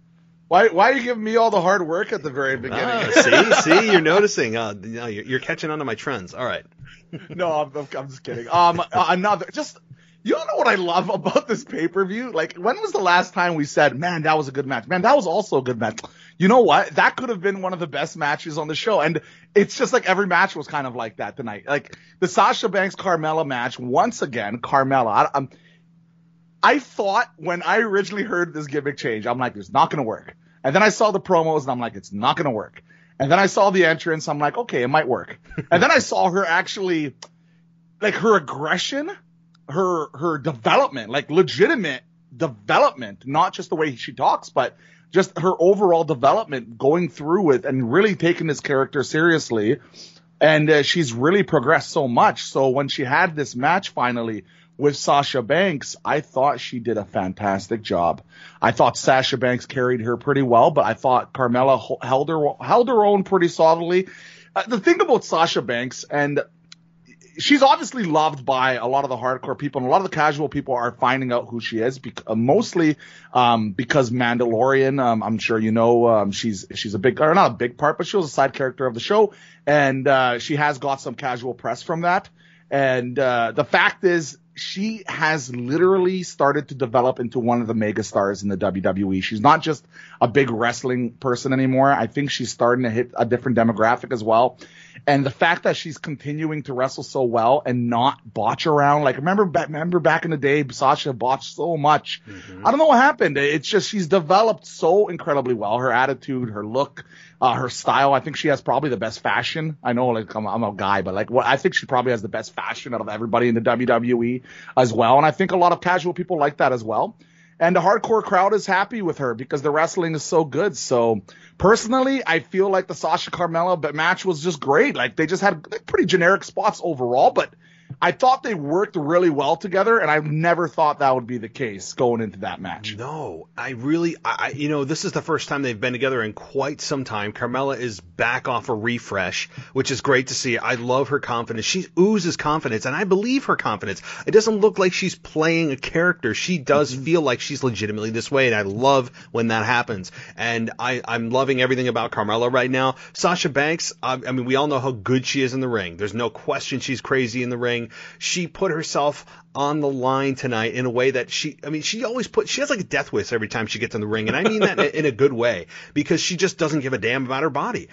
Why why are you giving me all the hard work at the very beginning? Ah, see, see, you're noticing. Uh, you know, you're, you're catching on to my trends. All right. No, I'm, I'm just kidding. Um, another, just, you don't know what I love about this pay-per-view? Like, when was the last time we said, man, that was a good match? Man, that was also a good match. You know what? That could have been one of the best matches on the show. And it's just like every match was kind of like that tonight. Like, the Sasha Banks Carmella match, once again, Carmella, I, I'm, I thought when I originally heard this gimmick change, I'm like, it's not going to work. And then I saw the promos, and I'm like, it's not going to work. And then I saw the entrance. I'm like, okay, it might work. And then I saw her actually, like, her aggression, her her development, like legitimate development, not just the way she talks, but just her overall development, going through it and really taking this character seriously. And uh, she's really progressed so much. So when she had this match finally with Sasha Banks, I thought she did a fantastic job. I thought Sasha Banks carried her pretty well, but I thought Carmella held her held her own pretty solidly. Uh, the thing about Sasha Banks, and she's obviously loved by a lot of the hardcore people, and a lot of the casual people are finding out who she is, bec- uh, mostly um, because Mandalorian. Um, I'm sure you know um, she's she's a big, or not a big part, but she was a side character of the show, and uh, she has got some casual press from that. And uh, the fact is, she has literally started to develop into one of the mega stars in the W W E. She's not just a big wrestling person anymore. I think she's starting to hit a different demographic as well. And the fact that she's continuing to wrestle so well and not botch around. Like, remember, remember back in the day, Sasha botched so much. Mm-hmm. I don't know what happened. It's just she's developed so incredibly well. Her attitude, her look, uh, her style. I think she has probably the best fashion. I know, like, I'm, I'm a guy, but like, what I think she probably has the best fashion out of everybody in the W W E as well. And I think a lot of casual people like that as well. And the hardcore crowd is happy with her because the wrestling is so good. So personally, I feel like the Sasha Carmella match was just great. Like, they just had pretty generic spots overall, but I thought they worked really well together, and I never thought that would be the case going into that match. No, I really, I, you know, this is the first time they've been together in quite some time. Carmella is back off a refresh, which is great to see. I love her confidence. She oozes confidence, and I believe her confidence. It doesn't look like she's playing a character. She does mm-hmm. feel like she's legitimately this way, and I love when that happens. And I, I'm loving everything about Carmella right now. Sasha Banks, I, I mean, we all know how good she is in the ring. There's no question she's crazy in the ring. She put herself on the line tonight in a way that she, I mean, she always put, she has like a death wish every time she gets in the ring. And I mean that in, in a good way, because she just doesn't give a damn about her body.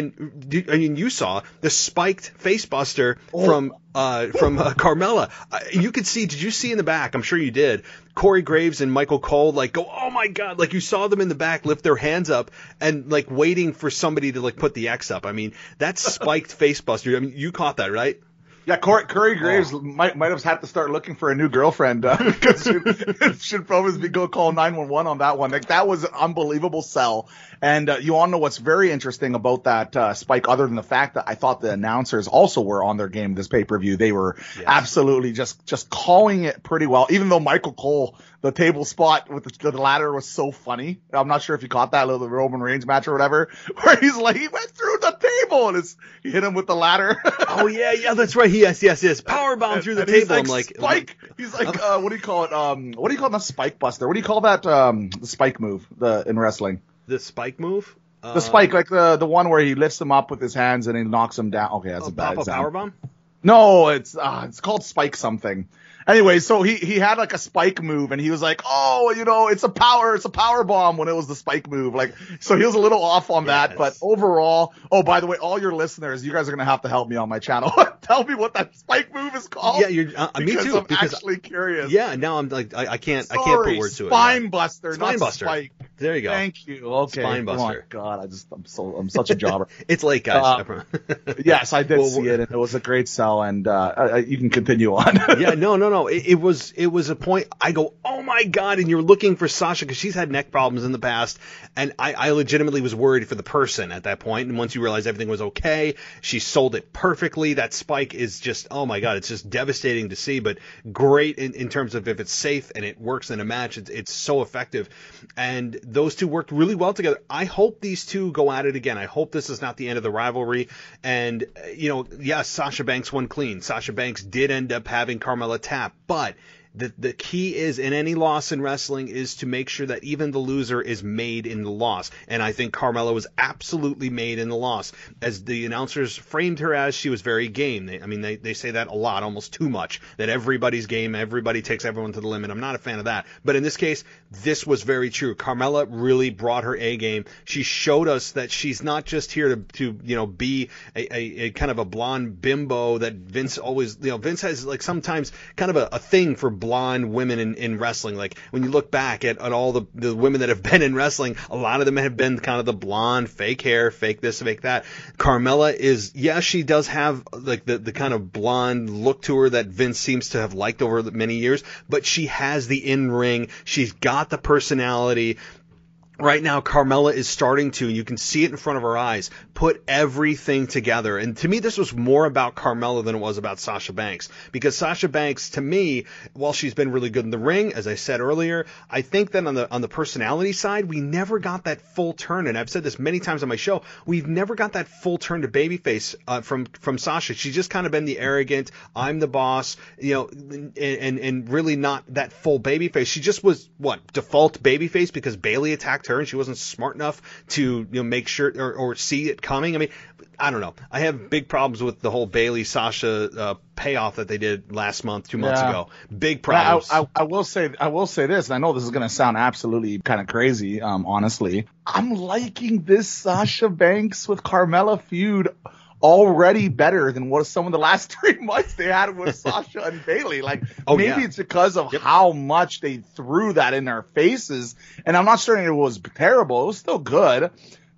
And I mean, you saw the spiked face buster oh. from, uh, from uh, Carmella. Uh, you could see, did you see in the back? I'm sure you did. Corey Graves and Michael Cole like go, oh my God, like you saw them in the back lift their hands up and like waiting for somebody to like put the X up. I mean, that's spiked face buster. I mean, you caught that, right? Yeah, Corey, Corey Graves oh. might might have had to start looking for a new girlfriend because uh, should, should probably be go call nine one one on that one. Like that was an unbelievable sell. And uh, you all know what's very interesting about that uh, spike, other than the fact that I thought the announcers also were on their game this pay per view. They were yes. absolutely just just calling it pretty well. Even though Michael Cole, the table spot with the, the ladder was so funny. I'm not sure if you caught that little Roman Reigns match or whatever, where he's like he went through the table and it's, he hit him with the ladder. Oh yeah, yeah, that's right. Yes, yes, yes. Power bomb through the and table. Like, I'm like spike. He's like, uh, what do you call it? Um, what do you call it? Not spike buster. What do you call that? Um, the spike move. The in wrestling. The spike move. The spike, like the the one where he lifts him up with his hands and he knocks him down. Okay, that's oh, a bad pop example. Power bomb? No, it's uh, it's called spike something. Anyway, so he, he had like a spike move and he was like, oh, you know, it's a power, it's a power bomb when it was the spike move. Like, so he was a little off on yes. that, but overall, oh, by the way, all your listeners, you guys are going to have to help me on my channel. Tell me what that spike move is called. Yeah, you're, uh, me too. I'm because actually curious. Yeah, now I'm like, I, I can't, Sorry, I can't put words to it. Spine buster, spine not buster. Spike. There you go. Thank you. Okay. Spine buster. Oh my God, I just, I'm so, I'm such a jobber. It's late, guys. Uh, yes, I did well, see it, and it was a great sell, and uh, you can continue on. yeah, no, no, no. It, it was, it was a point. I go, oh my God, and you're looking for Sasha because she's had neck problems in the past, and I, I legitimately was worried for the person at that point. And once you realize everything was okay, she sold it perfectly. That spike is just, oh my God, it's just devastating to see, but great in, in terms of if it's safe and it works in a match. It's, it's so effective, and those two worked really well together. I hope these two go at it again. I hope this is not the end of the rivalry. And, you know, yes, Sasha Banks won clean. Sasha Banks did end up having Carmella tap, but the the key is in any loss in wrestling is to make sure that even the loser is made in the loss. And I think Carmella was absolutely made in the loss. As the announcers framed her as, she was very game. They, I mean, they, they say that a lot, almost too much, that everybody's game, everybody takes everyone to the limit. I'm not a fan of that. But in this case, this was very true. Carmella really brought her A game. She showed us that she's not just here to, to you know, be a, a, a kind of a blonde bimbo that Vince always, you know, Vince has like sometimes kind of a, a thing for blonde women in, in wrestling. Like when you look back at, at all the, the women that have been in wrestling, a lot of them have been kind of the blonde, fake hair, fake this, fake that. Carmella is, yeah, she does have like the, the kind of blonde look to her that Vince seems to have liked over many years, but she has the in-ring. She's got the personality. Right now, Carmella is starting to, and you can see it in front of her eyes, put everything together. And to me, this was more about Carmella than it was about Sasha Banks. Because Sasha Banks, to me, while she's been really good in the ring, as I said earlier, I think that on the on the personality side, we never got that full turn. And I've said this many times on my show, we've never got that full turn to babyface uh, from from Sasha. She's just kind of been the arrogant, I'm the boss, you know, and and, and really not that full babyface. She just was, what, default babyface because Bayley attacked her and she wasn't smart enough to, you know, make sure or, or see it coming. I mean, I don't know. I have big problems with the whole Bayley Sasha uh, payoff that they did last month, two months yeah. ago. Big problems. I, I, I will say, I will say this, and I know this is going to sound absolutely kind of crazy. Um, honestly, I'm liking this Sasha Banks with Carmella feud already better than what some of the last three months they had with Sasha and Bayley. Like, oh, maybe yeah. it's because of yep. how much they threw that in their faces. And I'm not saying it was terrible. It was still good. But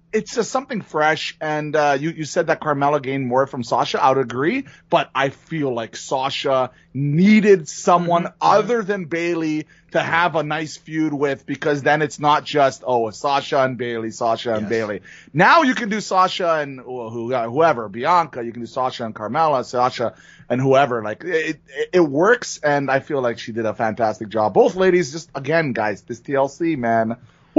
it's just something fresh. And uh, you, you said that Carmella gained more from Sasha. I would agree. But I feel like Sasha needed someone mm-hmm. other than Bayley to have a nice feud with, because then it's not just, oh, Sasha and Bayley, Sasha and yes. Bayley. Now you can do Sasha and well, who, whoever, Bianca. You can do Sasha and Carmella, Sasha and whoever. Like it, it, it works. And I feel like she did a fantastic job. Both ladies, just again, guys, this T L C, man.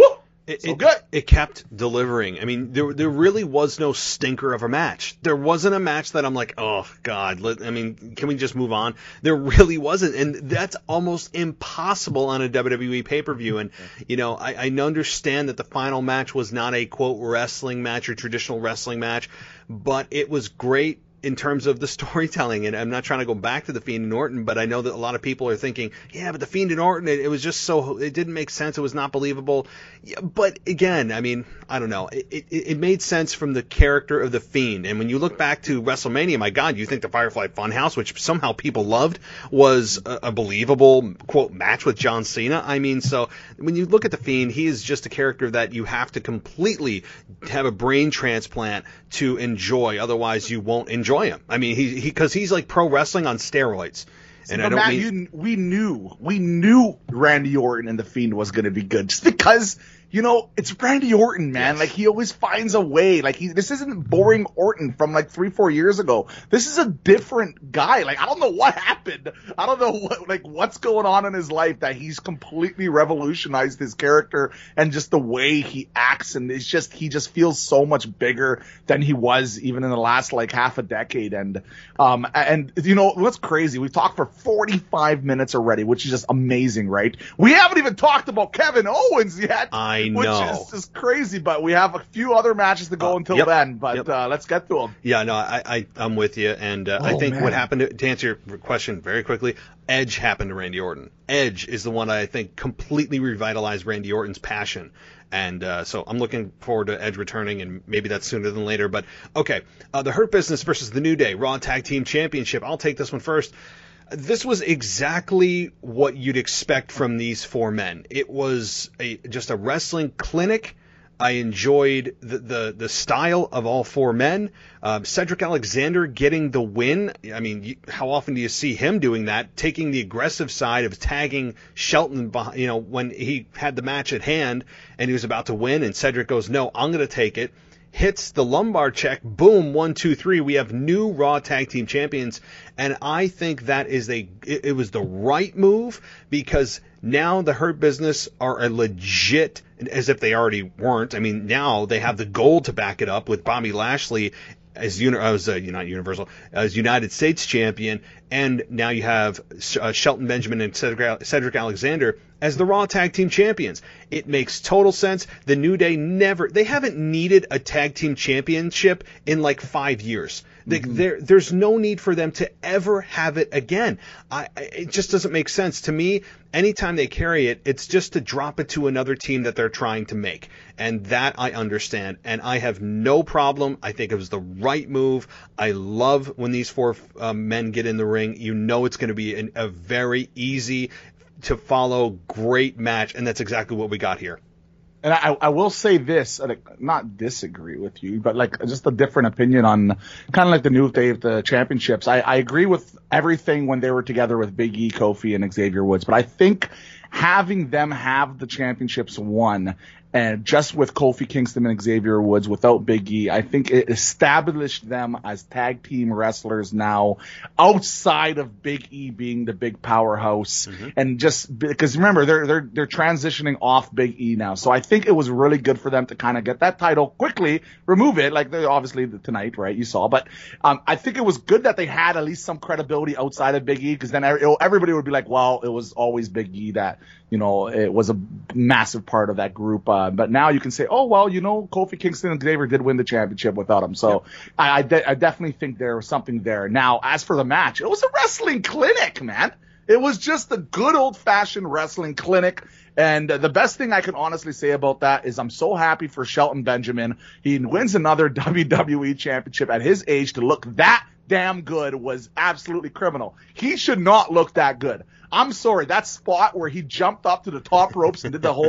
It, so it, good. It kept delivering. I mean, there there really was no stinker of a match. There wasn't a match that I'm like, oh, God, let, I mean, can we just move on? There really wasn't. And that's almost impossible on a W W E pay-per-view. And, you know, I, I understand that the final match was not a, quote, wrestling match or traditional wrestling match, but it was great in terms of the storytelling. And I'm not trying to go back to The Fiend and Orton, but I know that a lot of people are thinking, yeah, but The Fiend and Orton, it, it was just so, it didn't make sense. It was not believable. Yeah, but again, I mean, I don't know. It, it, it made sense from the character of The Fiend. And when you look back to WrestleMania, my God, you think the Firefly Funhouse, which somehow people loved, was a, a believable, quote, match with John Cena. I mean, so when you look at The Fiend, he is just a character that you have to completely have a brain transplant to enjoy. Otherwise, you won't enjoy him. I mean, he because he, he's like pro wrestling on steroids. And but I don't Matt, mean... you, we knew, we knew Randy Orton and The Fiend was going to be good, just because, you know, it's Randy Orton, man. Yes. Like, he always finds a way. Like, he, this isn't boring Orton from like three, four years ago. This is a different guy. Like, I don't know what happened. I don't know what, like, what's going on in his life that he's completely revolutionized his character and just the way he acts. And it's just, he just feels so much bigger than he was even in the last, like, half a decade. And, um, and, you know, what's crazy? We've talked for forty-five minutes already, which is just amazing, right? We haven't even talked about Kevin Owens yet. I know. Which is just crazy, but we have a few other matches to go uh, until yep, then, but yep. uh, let's get to them. Yeah, no, I, I, I'm with you, and uh, oh, I think man. what happened, to, to answer your question very quickly, Edge happened to Randy Orton. Edge is the one I think completely revitalized Randy Orton's passion. And uh, so I'm looking forward to Edge returning, and maybe that's sooner than later. But, okay, uh, the Hurt Business versus the New Day, Raw Tag Team Championship. I'll take this one first. This was exactly what you'd expect from these four men. It was a just a wrestling clinic. I enjoyed the, the, the style of all four men. Uh, Cedric Alexander getting the win. I mean, you, how often do you see him doing that? Taking the aggressive side of tagging Shelton, you know, when he had the match at hand and he was about to win, and Cedric goes, no, I'm going to take it. Hits the lumbar check, boom, one, two, three. We have new Raw Tag Team Champions, and I think that is a it, it was the right move, because now the Hurt Business are a legit, as if they already weren't. I mean, now they have the gold to back it up with Bobby Lashley as uni- as uh, not Universal as United States champion, and now you have uh, Shelton Benjamin and Cedric, Cedric Alexander as the Raw Tag Team Champions. It makes total sense. The New Day never, they haven't needed a tag team championship in like five years. They, mm-hmm. there, there's no need for them to ever have it again. I, it just doesn't make sense to me. Anytime they carry it, it's just to drop it to another team that they're trying to make. And that I understand. And I have no problem. I think it was the right move. I love when these four uh, men get in the ring. You know it's going to be an, a very easy to follow great match. And that's exactly what we got here. And I, I will say this, not disagree with you, but like just a different opinion on kind of like the New Day of the championships. I, I agree with everything when they were together with Big E, Kofi, and Xavier Woods, but I think having them have the championships won, and just with Kofi Kingston and Xavier Woods without Big E, I think it established them as tag team wrestlers now outside of Big E being the big powerhouse. Mm-hmm. And just because remember, they're, they're, they're transitioning off Big E now. So I think it was really good for them to kind of get that title quickly, remove it, like they obviously tonight, right? You saw, but, um, I think it was good that they had at least some credibility outside of Big E, because then everybody would be like, well, it was always Big E that, you know, it was a massive part of that group. Uh, but now you can say, oh, well, you know, Kofi Kingston and Xavier did win the championship without him. So yeah. I, I, de- I definitely think there was something there. Now, as for the match, it was a wrestling clinic, man. It was just a good old-fashioned wrestling clinic. And uh, the best thing I can honestly say about that is I'm so happy for Shelton Benjamin. He wins another W W E championship at his age. To look that damn good was absolutely criminal. He should not look that good. I'm sorry, that spot where he jumped up to the top ropes and did the whole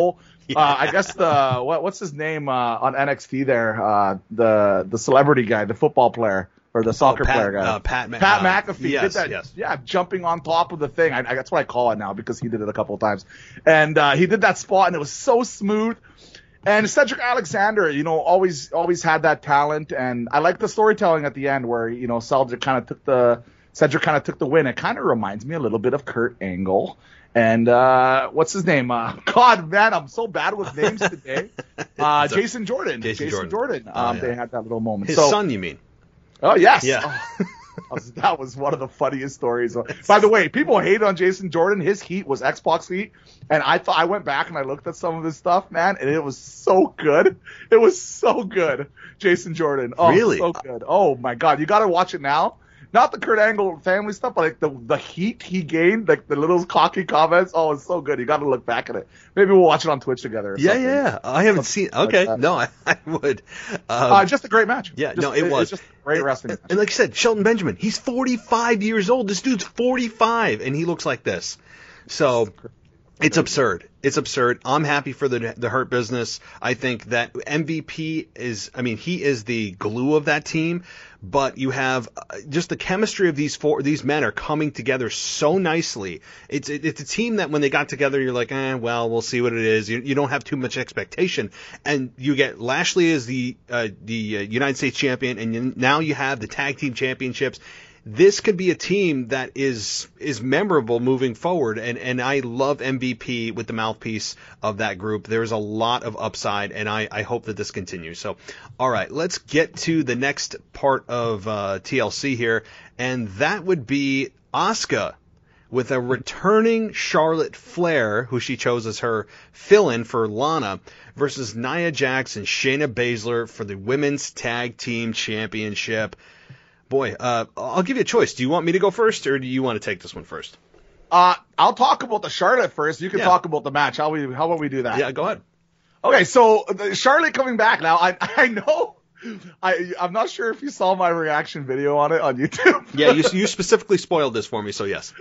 yeah. uh, I guess the what what's his name uh, on N X T there? Uh, the the celebrity guy, the football player or the soccer oh, Pat, player guy, uh, Pat, Ma- Pat uh, McAfee yes, did that. Yes. Yeah, jumping on top of the thing. I, I, that's what I call it now because he did it a couple of times, and uh, he did that spot and it was so smooth. And Cedric Alexander, you know, always always had that talent, and I like the storytelling at the end where you know Cedric kind of took the Cedric kind of took the win. It kind of reminds me a little bit of Kurt Angle. And uh, what's his name? Uh, God, man, I'm so bad with names today. Uh, so, Jason Jordan. Jason, Jason Jordan. Jordan. Um, oh, yeah. They had that little moment. His so, son, you mean? Oh, yes. Yeah. Oh, that was one of the funniest stories. By the way, people hate on Jason Jordan. His heat was Xbox heat. And I thought I went back and I looked at some of his stuff, man, and it was so good. It was so good. Jason Jordan. Oh, really? So good. Oh, my God. You got to watch it now. Not the Kurt Angle family stuff, but like the the heat he gained, like the little cocky comments. Oh, it's so good. You got to look back at it. Maybe we'll watch it on Twitch together. Or yeah, something. yeah. I haven't seen. Okay, like no, I, I would. Um, uh, just a great match. Yeah, just, no, it, it was it's just a great wrestling. And, match. and like you said, Shelton Benjamin, he's forty-five years old. This dude's forty-five, and he looks like this. So. It's absurd. It's absurd. I'm happy for the the Hurt Business. I think that M V P is, I mean, he is the glue of that team, but you have just the chemistry of these four, these men are coming together so nicely. It's it's a team that when they got together, you're like, eh, well, we'll see what it is. You, you don't have too much expectation. And you get Lashley as the, uh, the uh, United States champion, and you, now you have the tag team championships. This could be a team that is is memorable moving forward, and, and I love M V P with the mouthpiece of that group. There's a lot of upside, and I, I hope that this continues. So, all right, let's get to the next part of uh, T L C here, and that would be Asuka with a returning Charlotte Flair, who she chose as her fill-in for Lana, versus Nia Jax and Shayna Baszler for the Women's Tag Team Championship. Boy, uh, I'll give you a choice. Do you want me to go first, or do you want to take this one first? Uh, I'll talk about the Charlotte first. You can yeah. talk about the match. How we how about we do that? Yeah, go ahead. Okay, so the Charlotte coming back now. I I know. I I'm not sure if you saw my reaction video on it on YouTube. Yeah, you you specifically spoiled this for me, so yes.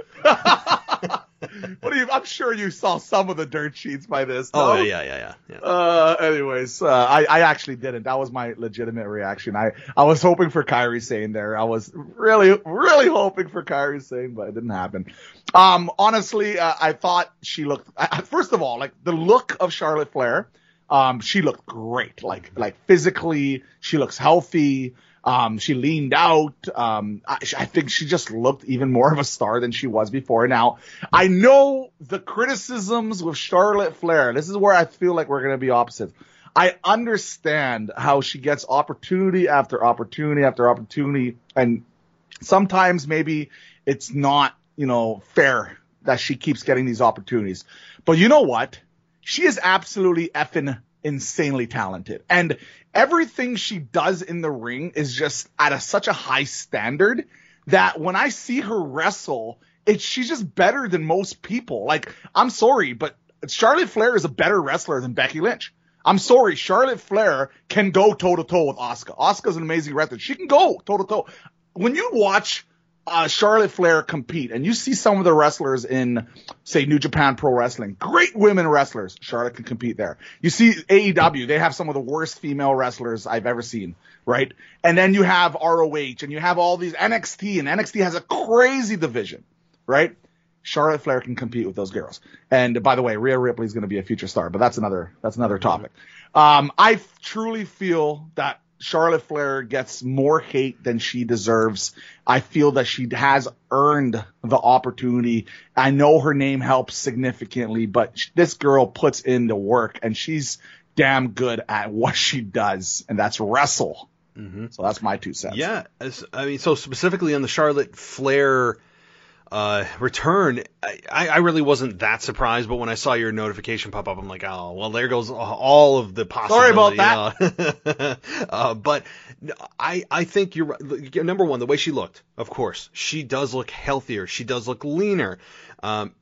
What do you? I'm sure you saw some of the dirt sheets by this. No? Oh yeah, yeah, yeah, yeah. Uh, anyways, uh, I I actually didn't. That was my legitimate reaction. I I was hoping for Kairi Sane there. I was really really hoping for Kairi Sane, but it didn't happen. Um, honestly, uh, I thought she looked. I, first of all, like the look of Charlotte Flair. Um, she looked great. Like like physically, she looks healthy. Um, she leaned out. Um, I, I think she just looked even more of a star than she was before. Now, I know the criticisms with Charlotte Flair. This is where I feel like we're going to be opposites. I understand how she gets opportunity after opportunity after opportunity. And sometimes maybe it's not, you know, fair that she keeps getting these opportunities. But you know what? She is absolutely effing insanely talented. And everything she does in the ring is just at a, such a high standard that when I see her wrestle, it's, she's just better than most people. Like, I'm sorry, but Charlotte Flair is a better wrestler than Becky Lynch. I'm sorry, Charlotte Flair can go toe-to-toe with Asuka. Asuka's an amazing wrestler. She can go toe-to-toe. When you watch Uh, Charlotte Flair compete, and you see some of the wrestlers in, say, New Japan Pro Wrestling, great women wrestlers, Charlotte can compete there. You see A E W, they have some of the worst female wrestlers I've ever seen, right? And then you have R O H, and you have all these N X T, and N X T has a crazy division, right? Charlotte Flair can compete with those girls. And by the way, Rhea Ripley is going to be a future star, but that's another that's another topic. Um, I f- truly feel that Charlotte Flair gets more hate than she deserves. I feel that she has earned the opportunity. I know her name helps significantly, but this girl puts in the work, and she's damn good at what she does, and that's wrestle. Mm-hmm. So that's my two cents. Yeah, as, I mean, so specifically on the Charlotte Flair uh, return, I, I really wasn't that surprised, but when I saw your notification pop up, I'm like, oh, well, there goes all of the possibility. Sorry about that. uh, but I, I think you're right. Number one, the way she looked, of course, she does look healthier. She does look leaner. Um,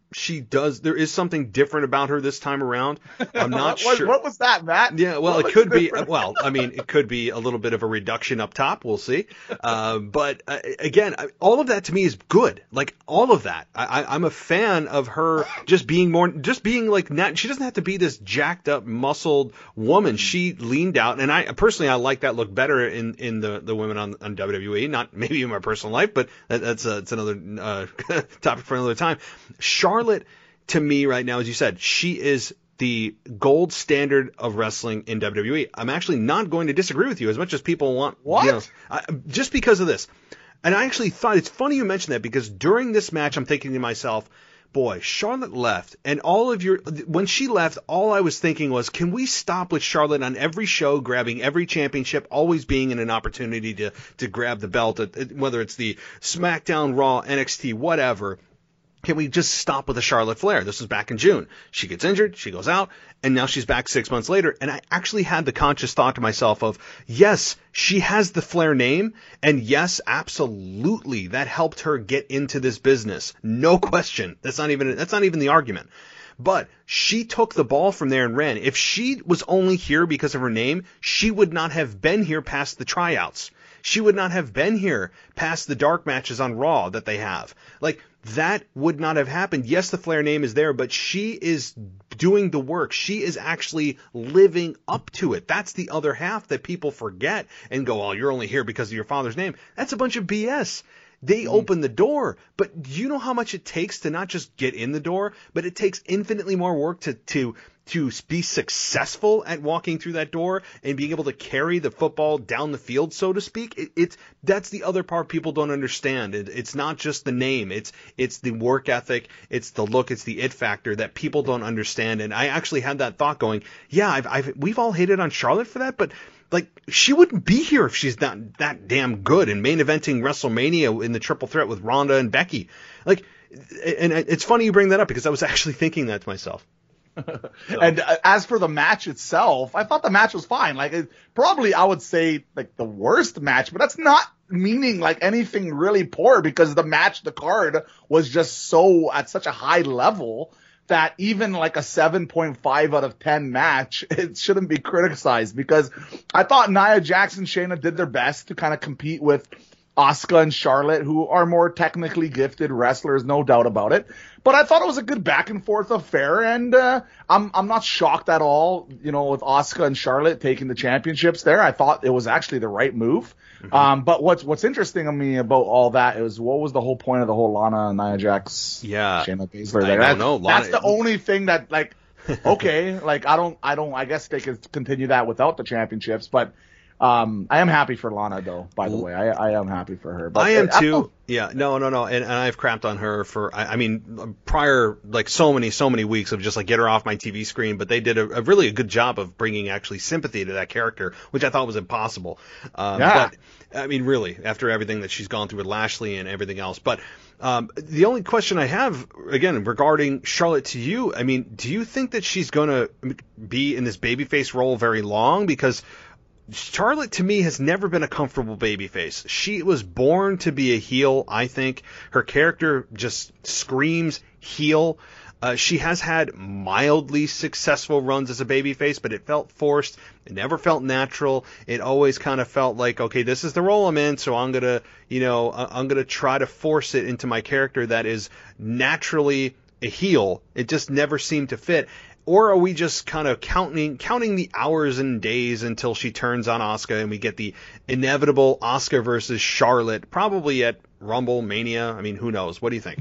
she does. There is something different about her this time around. I'm not what, sure. What was that, Matt? Yeah, well, What it could be. different? Well, I mean, it could be a little bit of a reduction up top. We'll see. Uh, but uh, again, all of that to me is good. Like all of that, I, I, I'm a fan of her just being more, just being like. Not, she doesn't have to be this jacked up, muscled woman. She leaned out, and I personally, I like that look better in in the the women on, on W W E. Not maybe in my personal life, but that, that's uh, it's another uh, topic for another time. Charlotte, to me right now, as you said, she is the gold standard of wrestling in W W E. I'm actually not going to disagree with you as much as people want. What? You know, I, just because of this. And I actually thought, it's funny you mentioned that, because during this match, I'm thinking to myself, boy, Charlotte left, and all of your, when she left, all I was thinking was, can we stop with Charlotte on every show, grabbing every championship, always being in an opportunity to, to grab the belt, whether it's the SmackDown, Raw, N X T, whatever. Can we just stop with the Charlotte Flair? This was back in June. She gets injured, she goes out, and now she's back six months later. And I actually had the conscious thought to myself of, yes, she has the Flair name, and yes, absolutely, that helped her get into this business. No question. That's not even, that's not even the argument. But she took the ball from there and ran. If she was only here because of her name, she would not have been here past the tryouts. She would not have been here past the dark matches on Raw that they have. Like, that would not have happened. Yes, the Flair name is there, but she is doing the work. She is actually living up to it. That's the other half that people forget and go, oh, you're only here because of your father's name. That's a bunch of B S. They mm-hmm. open the door, but do you know how much it takes to not just get in the door, but it takes infinitely more work to, to, to be successful at walking through that door and being able to carry the football down the field, so to speak. It, it's, that's the other part people don't understand. It, it's not just the name. It's, it's the work ethic. It's the look. It's the it factor that people don't understand. And I actually had that thought going, yeah, I've, I've, we've all hated on Charlotte for that, but like, she wouldn't be here if she's not that damn good and main eventing WrestleMania in the triple threat with Ronda and Becky. Like, and it's funny you bring that up because I was actually thinking that to myself. So. And uh, as for the match itself, I thought the match was fine. Like, it, probably I would say like the worst match, but that's not meaning like anything really poor, because the match, the card was just so at such a high level that even like a seven point five out of ten match, it shouldn't be criticized, because I thought Nia Jax and Shayna did their best to kind of compete with Asuka and Charlotte, who are more technically gifted wrestlers, no doubt about it. But I thought it was a good back and forth affair, and uh, I'm I'm not shocked at all, you know, with Asuka and Charlotte taking the championships there. I thought it was actually the right move. Mm-hmm. Um, but what's what's interesting to me about all that is, what was the whole point of the whole Lana and Nia Jax, yeah, Shayna Baszler? I don't know. Lana, that's the only thing that, like, okay, like I don't I don't I guess they could continue that without the championships, but. Um, I am happy for Lana, though, by the way. I, I am happy for her. But I am I, too. I yeah, no, no, no. And, and I've crapped on her for, I, I mean, prior, like so many, so many weeks of just like get her off my T V screen. But they did a, a really a good job of bringing actually sympathy to that character, which I thought was impossible. Um, yeah. But, I mean, really, after everything that she's gone through with Lashley and everything else. But um, the only question I have, again, regarding Charlotte to you, I mean, do you think that she's going to be in this babyface role very long? Because Charlotte, to me, has never been a comfortable babyface. She was born to be a heel, I think. Her character just screams heel. Uh, she has had mildly successful runs as a babyface, but it felt forced. It never felt natural. It always kind of felt like, okay, this is the role I'm in, so I'm gonna, you know, I'm gonna try to force it into my character that is naturally a heel. It just never seemed to fit. Or are we just kind of counting counting the hours and days until she turns on Asuka and we get the inevitable Asuka versus Charlotte, probably at Rumble, Mania? I mean, who knows? What do you think?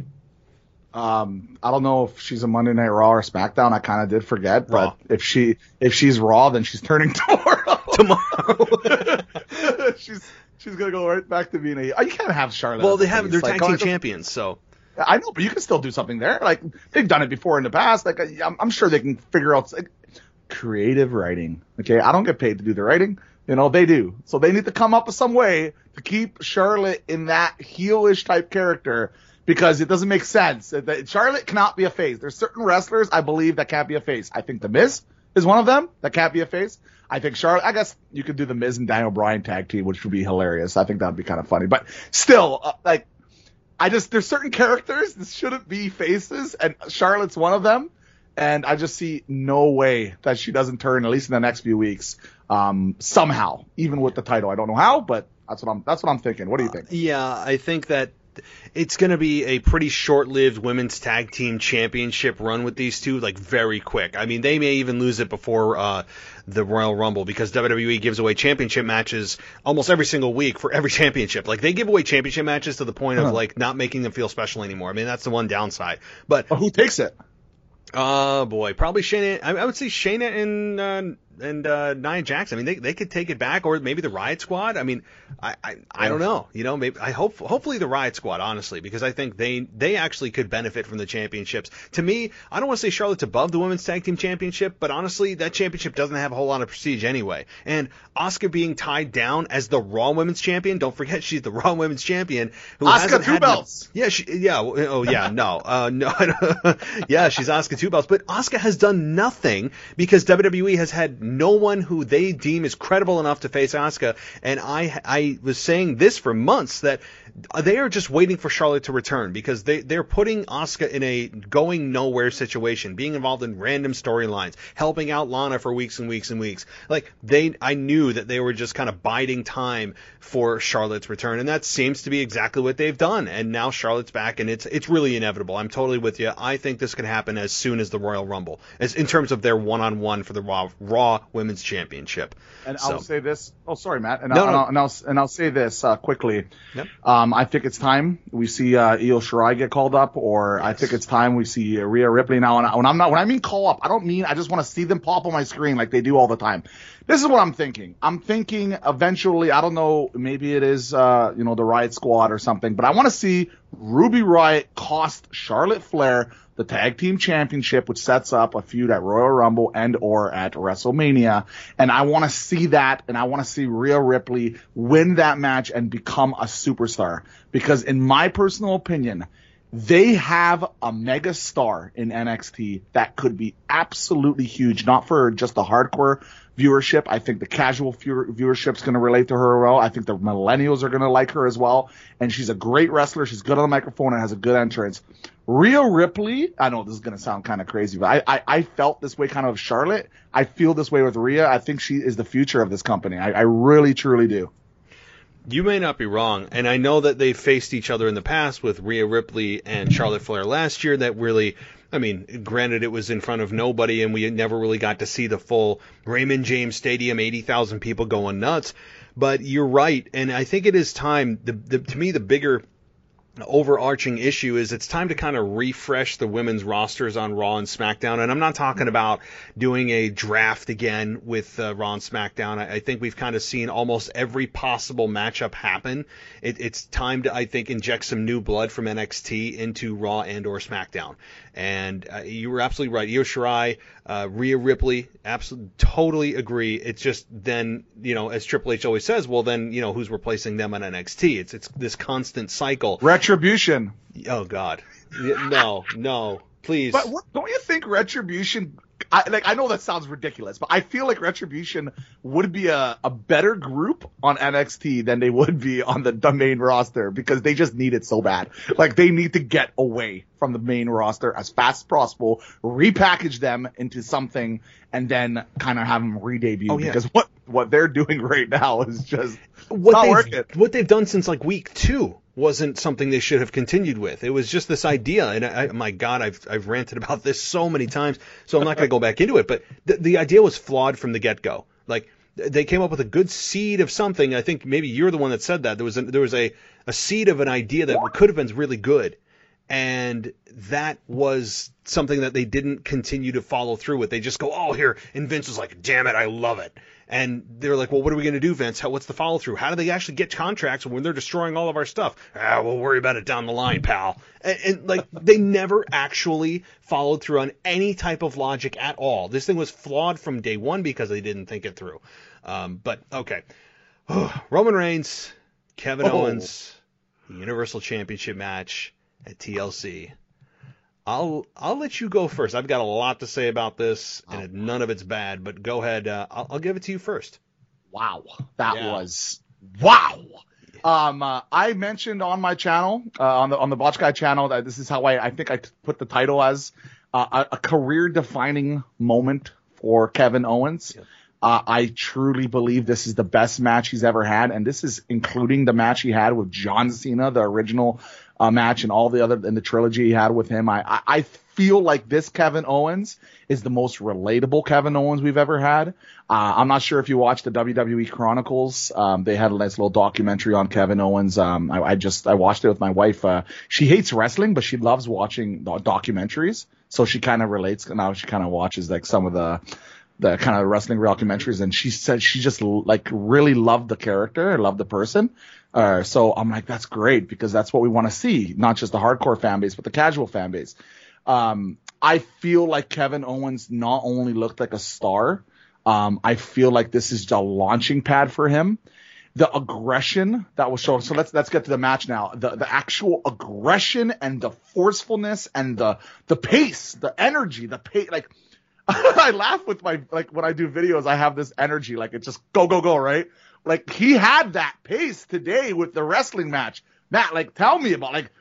Um, I don't know if she's a Monday Night Raw or SmackDown. I kind of did forget, Raw. But if she if she's Raw, then she's turning tomorrow. Tomorrow. she's she's gonna go right back to being a. Oh, you can't have Charlotte. Well, they have they're like, tag team oh, champions, so. I know, but you can still do something there. Like, they've done it before in the past. Like, I'm, I'm sure they can figure out like, creative writing. Okay, I don't get paid to do the writing. You know, they do. So they need to come up with some way to keep Charlotte in that heelish type character, because it doesn't make sense. Charlotte cannot be a face. There's certain wrestlers I believe that can't be a face. I think The Miz is one of them that can't be a face. I think Charlotte, I guess you could do The Miz and Daniel Bryan tag team, which would be hilarious. I think that would be kind of funny. But still, uh, like, I just, there's certain characters that shouldn't be faces, and Charlotte's one of them. And I just see no way that she doesn't turn, at least in the next few weeks, um, somehow, even with the title. I don't know how, but that's what I'm, that's what I'm thinking. What do you think? Uh, yeah, I think that it's going to be a pretty short-lived women's tag team championship run with these two, like very quick. I mean, they may even lose it before uh, the Royal Rumble, because W W E gives away championship matches almost every single week for every championship. Like, they give away championship matches to the point huh. of like not making them feel special anymore. I mean, that's the one downside. But, but who takes it? Oh, uh, boy, probably Shayna. I, I would say Shayna and uh, and uh, Nia Jax. I mean, they they could take it back, or maybe the Riot Squad. I mean, I I, I don't know. You know, maybe I hope hopefully the Riot Squad, honestly, because I think they they actually could benefit from the championships. To me, I don't want to say Charlotte's above the women's tag team championship, but honestly, that championship doesn't have a whole lot of prestige anyway. And Asuka being tied down as the Raw Women's Champion, don't forget she's the Raw Women's Champion. Who Asuka two belts. The, yeah, she, yeah. Oh yeah, no, uh, no. yeah, she's Asuka two belts, but Asuka has done nothing because W W E has had no one who they deem is credible enough to face Asuka. And I I was saying this for months, that they are just waiting for Charlotte to return, because they, they're putting Asuka in a going nowhere situation, being involved in random storylines, helping out Lana for weeks and weeks and weeks. Like, they, I knew that they were just kind of biding time for Charlotte's return, and that seems to be exactly what they've done. And now Charlotte's back, and it's it's really inevitable. I'm totally with you. I think this can happen as soon as the Royal Rumble, as in terms of their one-on-one for the Raw, Raw Women's Championship. And so. I'll say this. Oh, sorry, Matt. And, no, I'll, no. and, I'll, and, I'll, and I'll say this uh, quickly. Yep. Um, I think it's time we see uh, Io Shirai get called up, or yes. I think it's time we see uh, Rhea Ripley now. And when I'm not, when I mean call up, I don't mean I just want to see them pop on my screen like they do all the time. This is what I'm thinking. I'm thinking eventually, I don't know, maybe it is, uh, you know, the Riot Squad or something, but I want to see Ruby Riott cost Charlotte Flair the tag team championship, which sets up a feud at Royal Rumble and or at WrestleMania. And I want to see that, and I want to see Rhea Ripley win that match and become a superstar. Because in my personal opinion, they have a mega star in N X T that could be absolutely huge, not for just the hardcore viewership. I think the casual viewership is going to relate to her well. I think the millennials are going to like her as well. And she's a great wrestler. She's good on the microphone and has a good entrance. Rhea Ripley, I know this is going to sound kind of crazy, but I, I, I felt this way kind of Charlotte. I feel this way with Rhea. I think she is the future of this company. I, I really, truly do. You may not be wrong, and I know that they faced each other in the past with Rhea Ripley and Charlotte Flair last year. That really, I mean, granted it was in front of nobody, and we never really got to see the full Raymond James Stadium, eighty thousand people going nuts. But you're right, and I think it is time. The, the, to me, the bigger overarching issue is it's time to kind of refresh the women's rosters on Raw and SmackDown. And I'm not talking about doing a draft again with uh, Raw and SmackDown. I, I think we've kind of seen almost every possible matchup happen. It, it's time to, I think, inject some new blood from N X T into Raw and or SmackDown. And uh, you were absolutely right. Io Shirai, uh, Rhea Ripley, absolutely, totally agree. It's just then, you know, as Triple H always says, well then, you know, who's replacing them on N X T? It's it's this constant cycle. Retribution. Oh God, no, no, please. But what, don't you think Retribution? I, like I know that sounds ridiculous, but I feel like Retribution would be a, a better group on N X T than they would be on the, the main roster, because they just need it so bad. Like they need to get away from the main roster as fast as possible, repackage them into something, and then kind of have them re-debut. Oh, yeah. Because what what they're doing right now is just what not they've, working. What they've done since like week two wasn't something they should have continued with. It was just this idea, and I, my God, I've I've ranted about this so many times, so I'm not going to go back into it. But the, the idea was flawed from the get-go. Like they came up with a good seed of something. I think maybe you're the one that said that there was a, there was a a seed of an idea that could have been really good, and that was something that they didn't continue to follow through with. They just go, oh, here, and Vince was like, damn it, I love it. And they're like, well, what are we going to do, Vince? How, what's the follow-through? How do they actually get contracts when they're destroying all of our stuff? Ah, we'll worry about it down the line, pal. And, and like, they never actually followed through on any type of logic at all. This thing was flawed from day one because they didn't think it through. Um, but, okay. Roman Reigns, Kevin oh. Owens, Universal Championship match at T L C. I'll I'll let you go first. I've got a lot to say about this, and it, none of it's bad. But go ahead. Uh, I'll, I'll give it to you first. Wow, that yeah. was wow. Um, uh, I mentioned on my channel, uh, on the on the Botch Guy channel, that this is how I I think I t- put the title as uh, a, a career-defining moment for Kevin Owens. Yeah. Uh, I truly believe this is the best match he's ever had, and this is including the match he had with John Cena, the original uh, match, and all the other in the trilogy he had with him. I, I I feel like this Kevin Owens is the most relatable Kevin Owens we've ever had. Uh, I'm not sure if you watched the W W E Chronicles. Um, they had a nice little documentary on Kevin Owens. Um, I, I just I watched it with my wife. Uh, she hates wrestling, but she loves watching the documentaries, so she kind of relates. Now she kind of watches like some of the. the kind of wrestling documentaries, and she said she just like really loved the character, loved the person. Uh, so I'm like, that's great, because that's what we want to see, not just the hardcore fan base, but the casual fan base. Um, I feel like Kevin Owens not only looked like a star, um, I feel like this is a launching pad for him. The aggression that was shown. So let's let's get to the match now. The the actual aggression and the forcefulness and the the pace, the energy, the pace, like. I laugh with my, like, when I do videos, I have this energy, like, it's just go, go, go, right? Like, he had that pace today with the wrestling match. Matt, like, tell me about, like,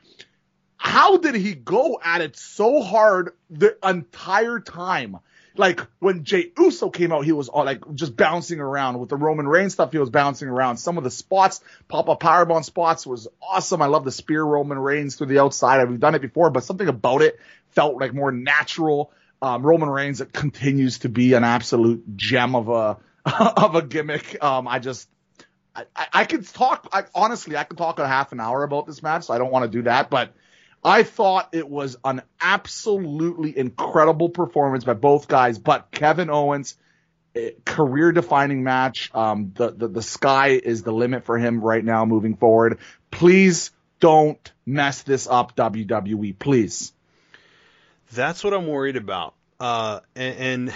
how did he go at it so hard the entire time? Like, when Jey Uso came out, he was all, like, just bouncing around. With the Roman Reigns stuff, he was bouncing around. Some of the spots, pop-up powerbomb spots, was awesome. I love the spear Roman Reigns through the outside. We've done it before, but something about it felt, like, more natural. Um, Roman Reigns, it continues to be an absolute gem of a of a gimmick. Um, I just, I, I, I could talk, I, honestly, I could talk a half an hour about this match, so I don't want to do that, but I thought it was an absolutely incredible performance by both guys, but Kevin Owens, career-defining match. Um, the, the, the sky is the limit for him right now moving forward. Please don't mess this up, W W E, please. That's what I'm worried about. Uh, and, and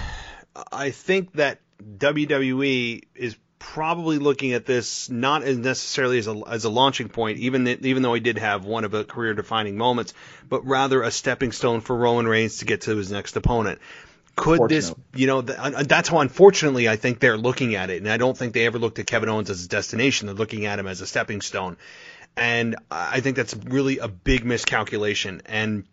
I think that W W E is probably looking at this not as necessarily as a, as a launching point, even even though he did have one of the career-defining moments, but rather a stepping stone for Roman Reigns to get to his next opponent. Could this, you know, th- that's how unfortunately I think they're looking at it, and I don't think they ever looked at Kevin Owens as a destination. They're looking at him as a stepping stone, and I think that's really a big miscalculation. And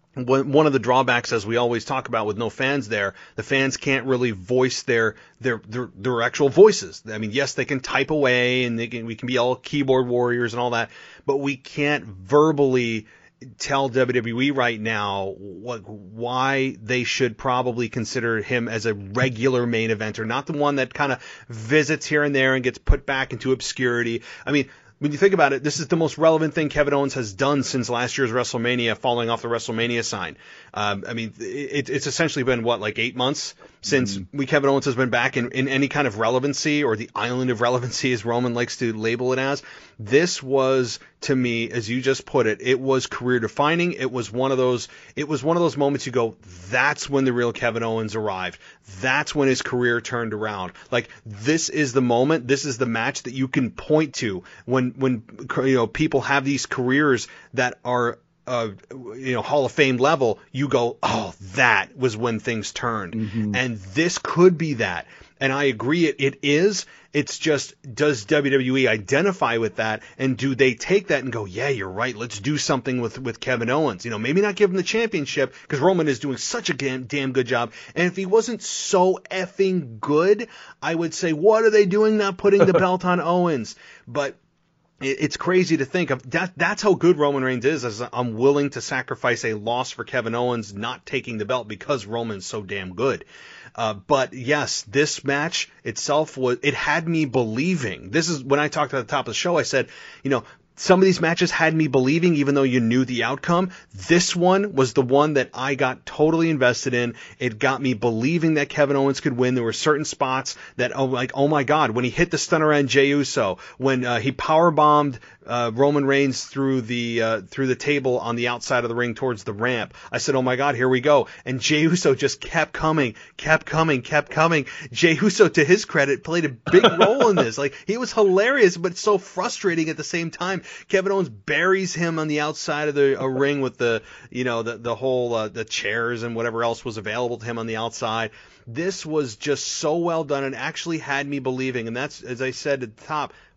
one of the drawbacks, as we always talk about with no fans there, the fans can't really voice their their their, their actual voices. I mean, yes, they can type away, and they can, we can be all keyboard warriors and all that, but we can't verbally tell W W E right now what, why they should probably consider him as a regular main eventer, not the one that kind of visits here and there and gets put back into obscurity. I mean, when you think about it, this is the most relevant thing Kevin Owens has done since last year's WrestleMania, falling off the WrestleMania sign. Um, I mean, it, it's essentially been, what, like eight months since mm-hmm. we Kevin Owens has been back in, in any kind of relevancy, or the island of relevancy, as Roman likes to label it as. This was, to me, as you just put it, it was career-defining. It was one of those. It was one of those moments you go, that's when the real Kevin Owens arrived. That's when his career turned around. Like, this is the moment. This is the match that you can point to when when you know people have these careers that are uh, you know Hall of Fame level. You go, oh, that was when things turned, mm-hmm. and this could be that. And I agree, it it is. It's just, does W W E identify with that, and do they take that and go, yeah, you're right, let's do something with, with Kevin Owens. You know, maybe not give him the championship, because Roman is doing such a damn, damn good job. And if he wasn't so effing good, I would say, what are they doing not putting the belt on Owens? But it's crazy to think of that. That's how good Roman Reigns is, as I'm willing to sacrifice a loss for Kevin Owens not taking the belt because Roman's so damn good. Uh, but yes, this match itself was, it had me believing. This is when I talked at the top of the show, I said, you know, some of these matches had me believing, even though you knew the outcome. This one was the one that I got totally invested in. It got me believing that Kevin Owens could win. There were certain spots that, oh, like, oh my God, when he hit the stunner on Jey Uso, when uh, he powerbombed uh, Roman Reigns through the uh, through the table on the outside of the ring towards the ramp, I said, oh my God, here we go. And Jey Uso just kept coming, kept coming, kept coming. Jey Uso, to his credit, played a big role in this. Like, he was hilarious, but so frustrating at the same time. Kevin Owens buries him on the outside of the a ring with the, you know, the the whole uh, the chairs and whatever else was available to him on the outside. This was just so well done and actually had me believing. And that's, as I said at the top,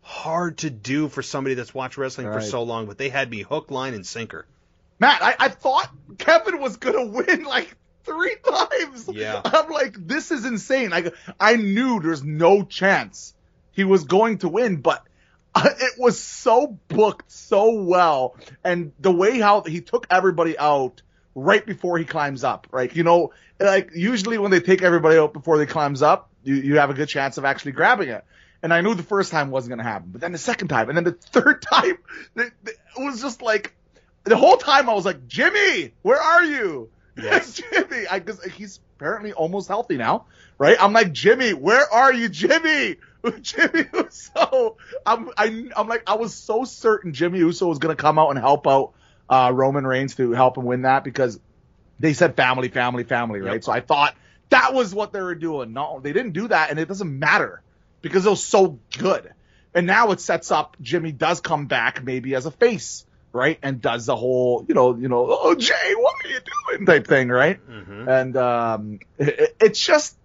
hard to do for somebody that's watched wrestling Right. for so long, but they had me hook, line, and sinker. Matt, I, I thought Kevin was gonna win like three times. Yeah. I'm like, this is insane. Like, I knew there's no chance he was going to win, but it was so booked so well, and the way how he took everybody out right before he climbs up, right? You know, like usually when they take everybody out before they climbs up, you, you have a good chance of actually grabbing it. And I knew the first time wasn't going to happen, but then the second time, and then the third time, it, it was just like, the whole time I was like, Jimmy, where are you? Yes. Jimmy, I guess he's apparently almost healthy now, right? I'm like, Jimmy, where are you, Jimmy? Jimmy Uso. I'm, I, I'm like, I was so certain Jimmy Uso was going to come out and help out uh, Roman Reigns to help him win that, because they said family, family, family, right? Yep. So I thought that was what they were doing. No, they didn't do that, and it doesn't matter because it was so good. And now it sets up Jimmy does come back maybe as a face, right? And does the whole, you know, you know, oh, Jay, what are you doing type thing, right? Mm-hmm. And um, it, it's just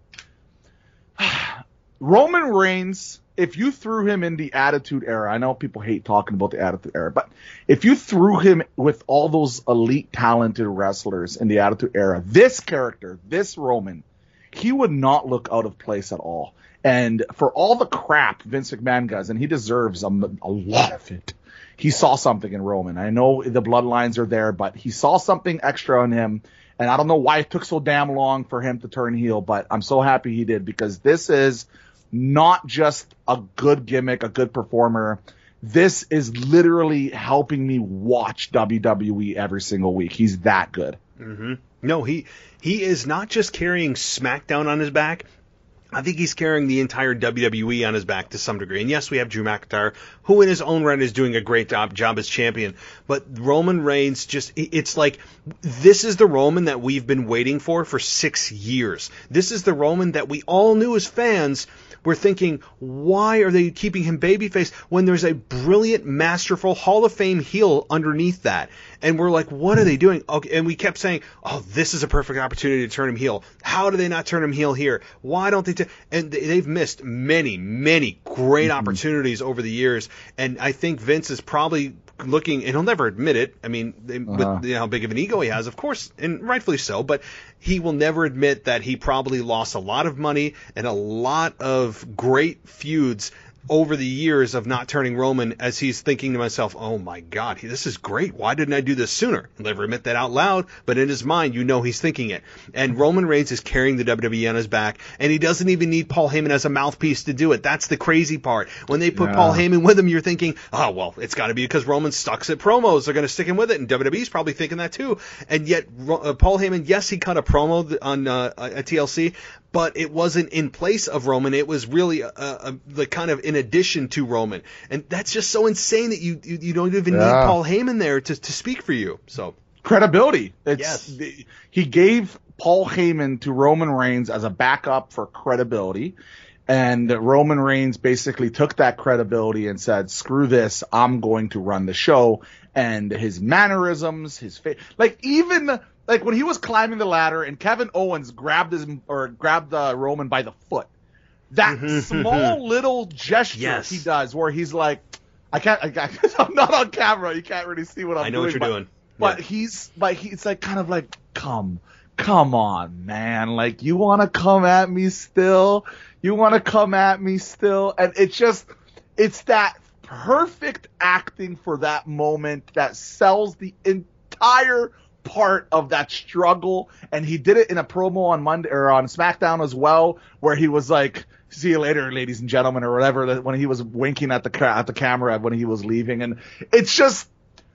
Roman Reigns, if you threw him in the Attitude Era, I know people hate talking about the Attitude Era, but if you threw him with all those elite talented wrestlers in the Attitude Era, this character, this Roman, he would not look out of place at all. And for all the crap Vince McMahon does, and he deserves a, a lot of it, he saw something in Roman. I know the bloodlines are there, but he saw something extra in him. And I don't know why it took so damn long for him to turn heel, but I'm so happy he did, because this is not just a good gimmick, a good performer. This is literally helping me watch W W E every single week. He's that good. Mm-hmm. No, he he is not just carrying SmackDown on his back. I think he's carrying the entire W W E on his back to some degree. And yes, we have Drew McIntyre, who in his own right is doing a great job, job as champion. But Roman Reigns just, it's like, this is the Roman that we've been waiting for for six years. This is the Roman that we all knew as fans were thinking, why are they keeping him babyface when there's a brilliant, masterful Hall of Fame heel underneath that? And we're like, what are they doing? Okay, and we kept saying, oh, this is a perfect opportunity to turn him heel. How do they not turn him heel here? Why don't they? T-? And they've missed many, many great mm-hmm. opportunities over the years. And I think Vince is probably looking, and he'll never admit it. I mean, they, uh-huh. with you know, how big of an ego he has, of course, and rightfully so. But he will never admit that he probably lost a lot of money and a lot of great feuds over the years of not turning Roman, as he's thinking to himself, oh my God, this is great. Why didn't I do this sooner? He'll never admit that out loud, but in his mind, you know he's thinking it. And Roman Reigns is carrying the W W E on his back, and he doesn't even need Paul Heyman as a mouthpiece to do it. That's the crazy part. When they put yeah. Paul Heyman with him, you're thinking, oh, well, it's got to be because Roman sucks at promos. They're going to stick him with it, and W W E's probably thinking that too. And yet, uh, Paul Heyman, yes, he cut a promo on uh, at T L C, but it wasn't in place of Roman. It was really a, a, the kind of in addition to Roman. And that's just so insane that you you, you don't even yeah. need Paul Heyman there to, to speak for you. So credibility. It's, yes. The, he gave Paul Heyman to Roman Reigns as a backup for credibility. And Roman Reigns basically took that credibility and said, screw this, I'm going to run the show. And his mannerisms, his face, like even... Like when he was climbing the ladder and Kevin Owens grabbed his or grabbed uh, Roman by the foot, that mm-hmm. small little gesture yes. he does, where he's like, "I can't, I can't I'm not on camera. You can't really see what I'm doing." I know doing, what you're but, doing. But yeah. he's like, he's like kind of like, "Come, come on, man! Like you want to come at me still? You want to come at me still?" And it's just, it's that perfect acting for that moment that sells the entire part of that struggle. And he did it in a promo on Monday or on SmackDown as well, where he was like, "See you later, ladies and gentlemen," or whatever, when he was winking at the at the camera when he was leaving. And it's just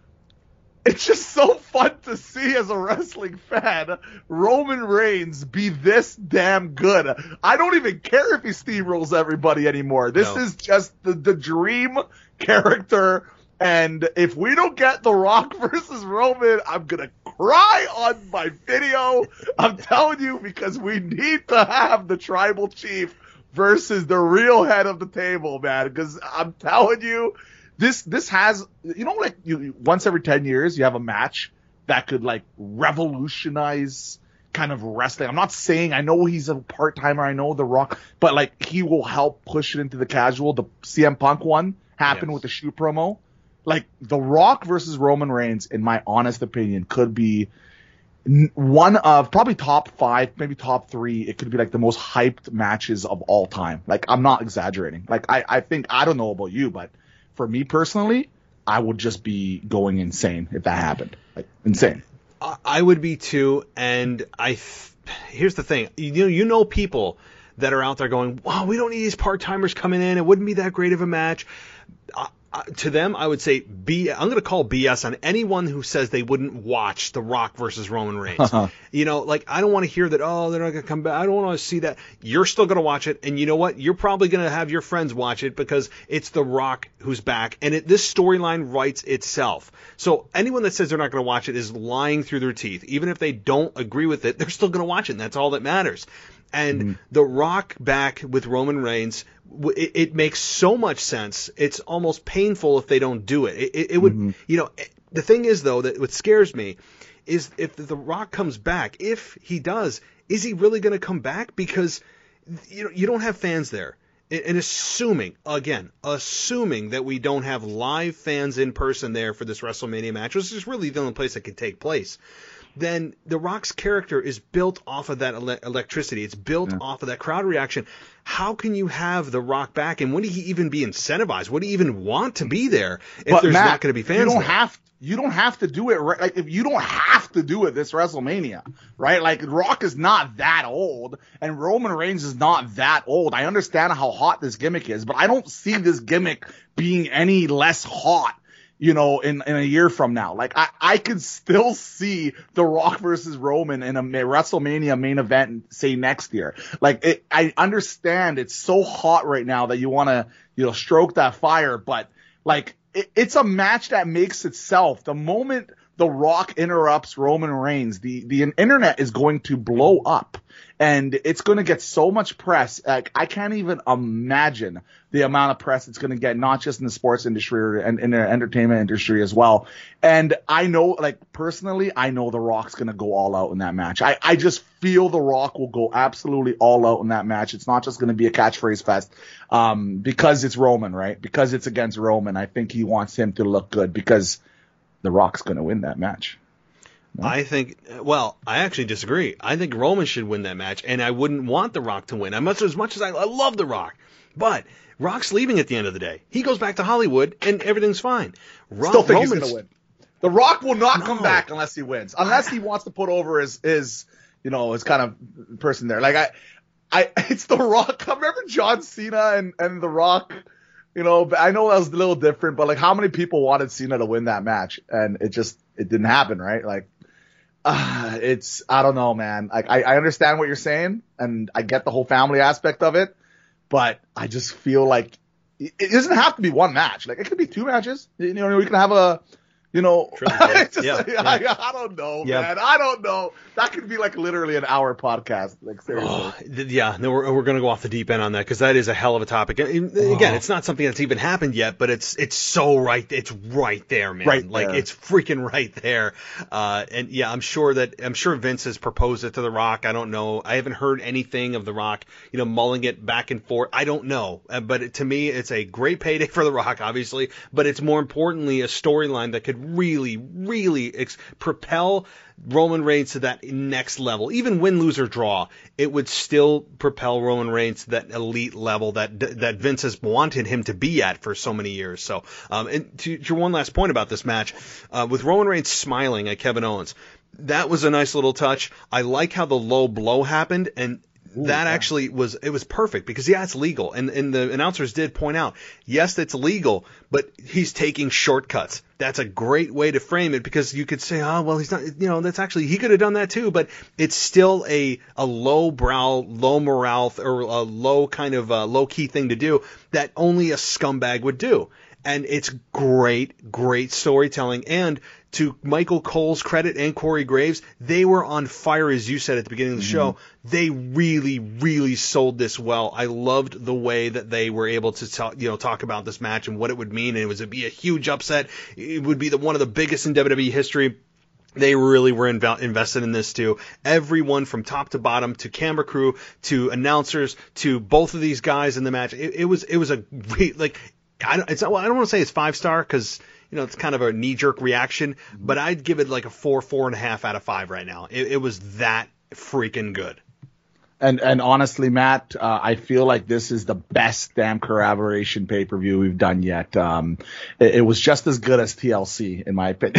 it's just so fun to see as a wrestling fan Roman Reigns be this damn good. I don't even care if he steamrolls everybody anymore. This no. is just the, the dream character. And if we don't get The Rock versus Roman, I'm going to cry on my video. I'm telling you, because we need to have the tribal chief versus the real head of the table, man. Because I'm telling you, this this has, you know, like you once every ten years, you have a match that could like revolutionize kind of wrestling. I'm not saying, I know he's a part-timer, I know The Rock, but like he will help push it into the casual. The C M Punk one happened Yes. with the shoe promo. Like, The Rock versus Roman Reigns, in my honest opinion, could be n- one of probably top five, maybe top three. It could be like the most hyped matches of all time. Like, I'm not exaggerating. Like, I, I think, I don't know about you, but for me personally, I would just be going insane if that happened. Like, insane. I I would be too, and I. Th- here's the thing, you know, you know people that are out there going, "Wow, we don't need these part timers coming in. It wouldn't be that great of a match." Uh, uh, to them, I would say, B. I'm going to call B S on anyone who says they wouldn't watch The Rock versus Roman Reigns. You know, like, I don't want to hear that. Oh, they're not going to come back. I don't want to see that. You're still going to watch it, and you know what? You're probably going to have your friends watch it because it's The Rock who's back, and it, this storyline writes itself. So anyone that says they're not going to watch it is lying through their teeth. Even if they don't agree with it, they're still going to watch it, and that's all that matters. And mm-hmm. The Rock back with Roman Reigns, it, it makes so much sense. It's almost painful if they don't do it. It, it, it would, mm-hmm. you know, the thing is, though, that what scares me is if The Rock comes back, if he does, is he really going to come back? Because, you know, you don't have fans there. And assuming, again, assuming that we don't have live fans in person there for this WrestleMania match, which is really the only place that could take place, then The Rock's character is built off of that ele- electricity. It's built yeah. off of that crowd reaction. How can you have The Rock back, and would he even be incentivized? Would he even want to be there if but there's Matt, not going to be fans you don't there? Have, you don't have to do it right. Like, if you don't have to do it this WrestleMania, right? Like, Rock is not that old, and Roman Reigns is not that old. I understand how hot this gimmick is, but I don't see this gimmick being any less hot, you know, in, in a year from now. Like, I, I could still see The Rock versus Roman in a WrestleMania main event, say, next year. Like, it, I understand it's so hot right now that you want to, you know, stroke that fire, but, like, it, it's a match that makes itself. The moment The Rock interrupts Roman Reigns, the, the internet is going to blow up. And it's going to get so much press. Like, I can't even imagine the amount of press it's going to get, not just in the sports industry and in the entertainment industry as well. And I know, like, personally, I know The Rock's going to go all out in that match. I, I just feel The Rock will go absolutely all out in that match. It's not just going to be a catchphrase fest, um, because it's Roman, right? Because it's against Roman. I think he wants him to look good because The Rock's going to win that match. No? I think, well, I actually disagree. I think Roman should win that match, and I wouldn't want The Rock to win. I much as much as I, I love The Rock, but Rock's leaving at the end of the day. He goes back to Hollywood, and everything's fine. Rock, Still think Roman's, he's going to win. The Rock will not no. come back unless he wins, unless he wants to put over his, his, you know, his kind of person there. Like I, I, it's The Rock. Remember John Cena and and The Rock. You know, I know that was a little different, but like, how many people wanted Cena to win that match, and it just it didn't happen, right? Like. Uh, it's, I don't know, man. Like, I, I understand what you're saying, and I get the whole family aspect of it, but I just feel like it, it doesn't have to be one match. Like, it could be two matches. You know, we can have a, you know, just, yeah, I, yeah. I, I don't know, yeah. man. I don't know. That could be like literally an hour podcast. Like, seriously. Oh, yeah, no, we're, we're going to go off the deep end on that because that is a hell of a topic. And again, oh. it's not something that's even happened yet, but it's it's so right. It's right there, man. Right like there. It's freaking right there. Uh, and yeah, I'm sure that I'm sure Vince has proposed it to The Rock. I don't know. I haven't heard anything of The Rock, you know, mulling it back and forth. I don't know. Uh, but it, to me, it's a great payday for The Rock, obviously. But it's more importantly a storyline that could really, really ex- propel Roman Reigns to that next level. Even win, lose, or draw, it would still propel Roman Reigns to that elite level that that Vince has wanted him to be at for so many years. So, um, and to, to your one last point about this match, uh, with Roman Reigns smiling at Kevin Owens, that was a nice little touch. I like how the low blow happened, and Ooh, that yeah. actually was, it was perfect because, yeah, it's legal. And, and the announcers did point out, yes, it's legal, but he's taking shortcuts. That's a great way to frame it because you could say, oh, well, he's not, you know, that's actually, he could have done that too, but it's still a, a low brow, low morale, or a low kind of uh, low key thing to do that only a scumbag would do. And it's great, great storytelling. And to Michael Cole's credit and Corey Graves, they were on fire, as you said at the beginning of the mm-hmm. show. They really, really sold this well. I loved the way that they were able to talk, you know, talk about this match and what it would mean. And it was to be a huge upset. It would be the, one of the biggest in W W E history. They really were inv- invested in this too. Everyone from top to bottom, to camera crew, to announcers, to both of these guys in the match. It, it was, it was a re- like. I don't, it's not, well, I don't want to say it's five star because, you know, it's kind of a knee jerk reaction, but I'd give it like a four, four and a half out of five right now. It, it was that freaking good. And and honestly, Matt, uh, I feel like this is the best damn collaboration pay per view we've done yet. Um, it, it was just as good as T L C, in my opinion.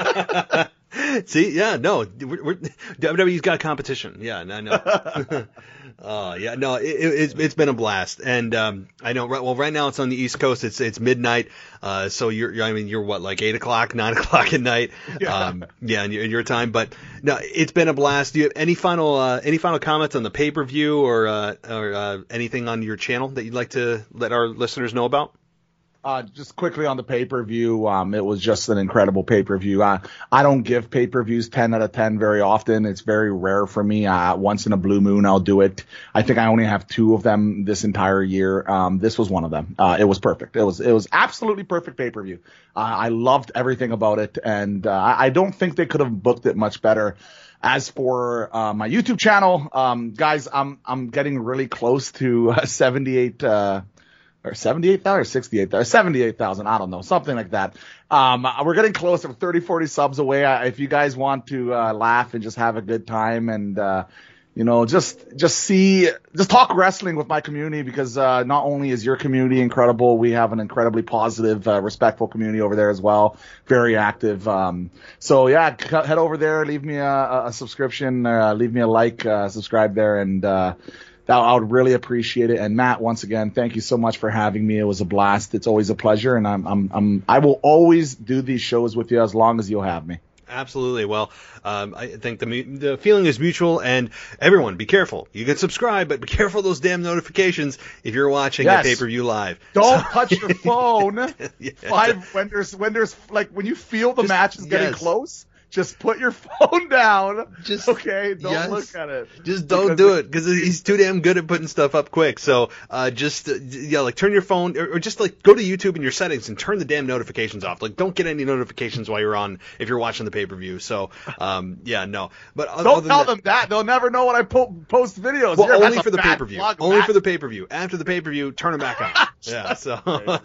See, yeah, no, we're, we're, W W E's got competition. Yeah, no, no. Uh, yeah, no, it, it's it's been a blast, and um, I know. Well, right now it's on the East Coast. It's it's midnight. Uh, so you're, you're I mean, you're what, like eight o'clock, nine o'clock at night. Yeah. Um, yeah, in your, in your time. But no, it's been a blast. Do you have any final uh, any final comments on the pay per view or uh, or uh, anything on your channel that you'd like to let our listeners know about? Uh, just quickly on the pay-per-view, um, it was just an incredible pay-per-view. Uh, I don't give pay-per-views ten out of ten very often. It's very rare for me. Uh, once in a blue moon, I'll do it. I think I only have two of them this entire year. Um, this was one of them. Uh, it was perfect. It was, it was absolutely perfect pay-per-view. Uh, I loved everything about it, and uh, I, I don't think they could have booked it much better. As for uh, my YouTube channel, um, guys, I'm I'm getting really close to uh, seventy-eight uh or seventy-eight thousand or sixty-eight thousand, seventy-eight thousand, I don't know, something like that. Um, we're getting close to thirty, forty subs away. Uh, if you guys want to uh, laugh and just have a good time and, uh, you know, just just see, just talk wrestling with my community, because uh, not only is your community incredible, we have an incredibly positive, uh, respectful community over there as well, very active. Um, so, yeah, c- head over there, leave me a, a subscription, uh, leave me a like, uh, subscribe there, and uh I would really appreciate it. And Matt, once again, thank you so much for having me. It was a blast. It's always a pleasure, and I'm, I'm, I'm, I will always do these shows with you as long as you'll have me. Absolutely. Well, um, I think the the feeling is mutual, and everyone, be careful. You can subscribe, but be careful of those damn notifications if you're watching Yes. a pay-per-view live. Don't So- touch your phone. Yeah. Five when there's when there's like when you feel the Just- match is getting yes. close. Just put your phone down. Just- okay. Don't yes. look at it. Just don't Because do it, because he's too damn good at putting stuff up quick. So uh, just, uh, yeah, like turn your phone, or, or just like go to YouTube in your settings and turn the damn notifications off. Like don't get any notifications while you're on, if you're watching the pay-per-view. So, um, yeah, no. But other Don't than tell that, them that. They'll never know when I po- post videos. well, Here, that's only a for the bad pay-per-view. plug, Only Matt. for the pay-per-view. After the pay-per-view, turn them back on. Yeah. So,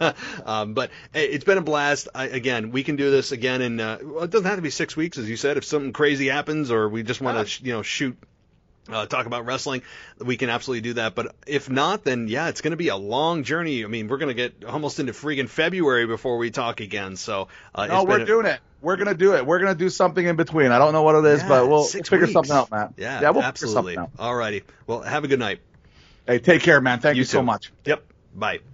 um, but hey, it's been a blast. I, again, we can do this again in. Uh, well, it doesn't have to be six weeks, as you said. If something crazy happens, or we just want to, sh- you know, shoot. Uh, talk about wrestling, we can absolutely do that. But if not, then yeah, it's going to be a long journey. I mean, we're going to get almost into freaking February before we talk again. So uh, No, it's we're been a- doing it. We're gonna do it. We're gonna do something in between. I don't know what it is, Yeah, but we'll, we'll six figure weeks. something out, Matt. Yeah, yeah, we'll absolutely. figure something out. All righty. Well, have a good night. Hey, take care, man. Thank you, You so too. much. Yep. Bye.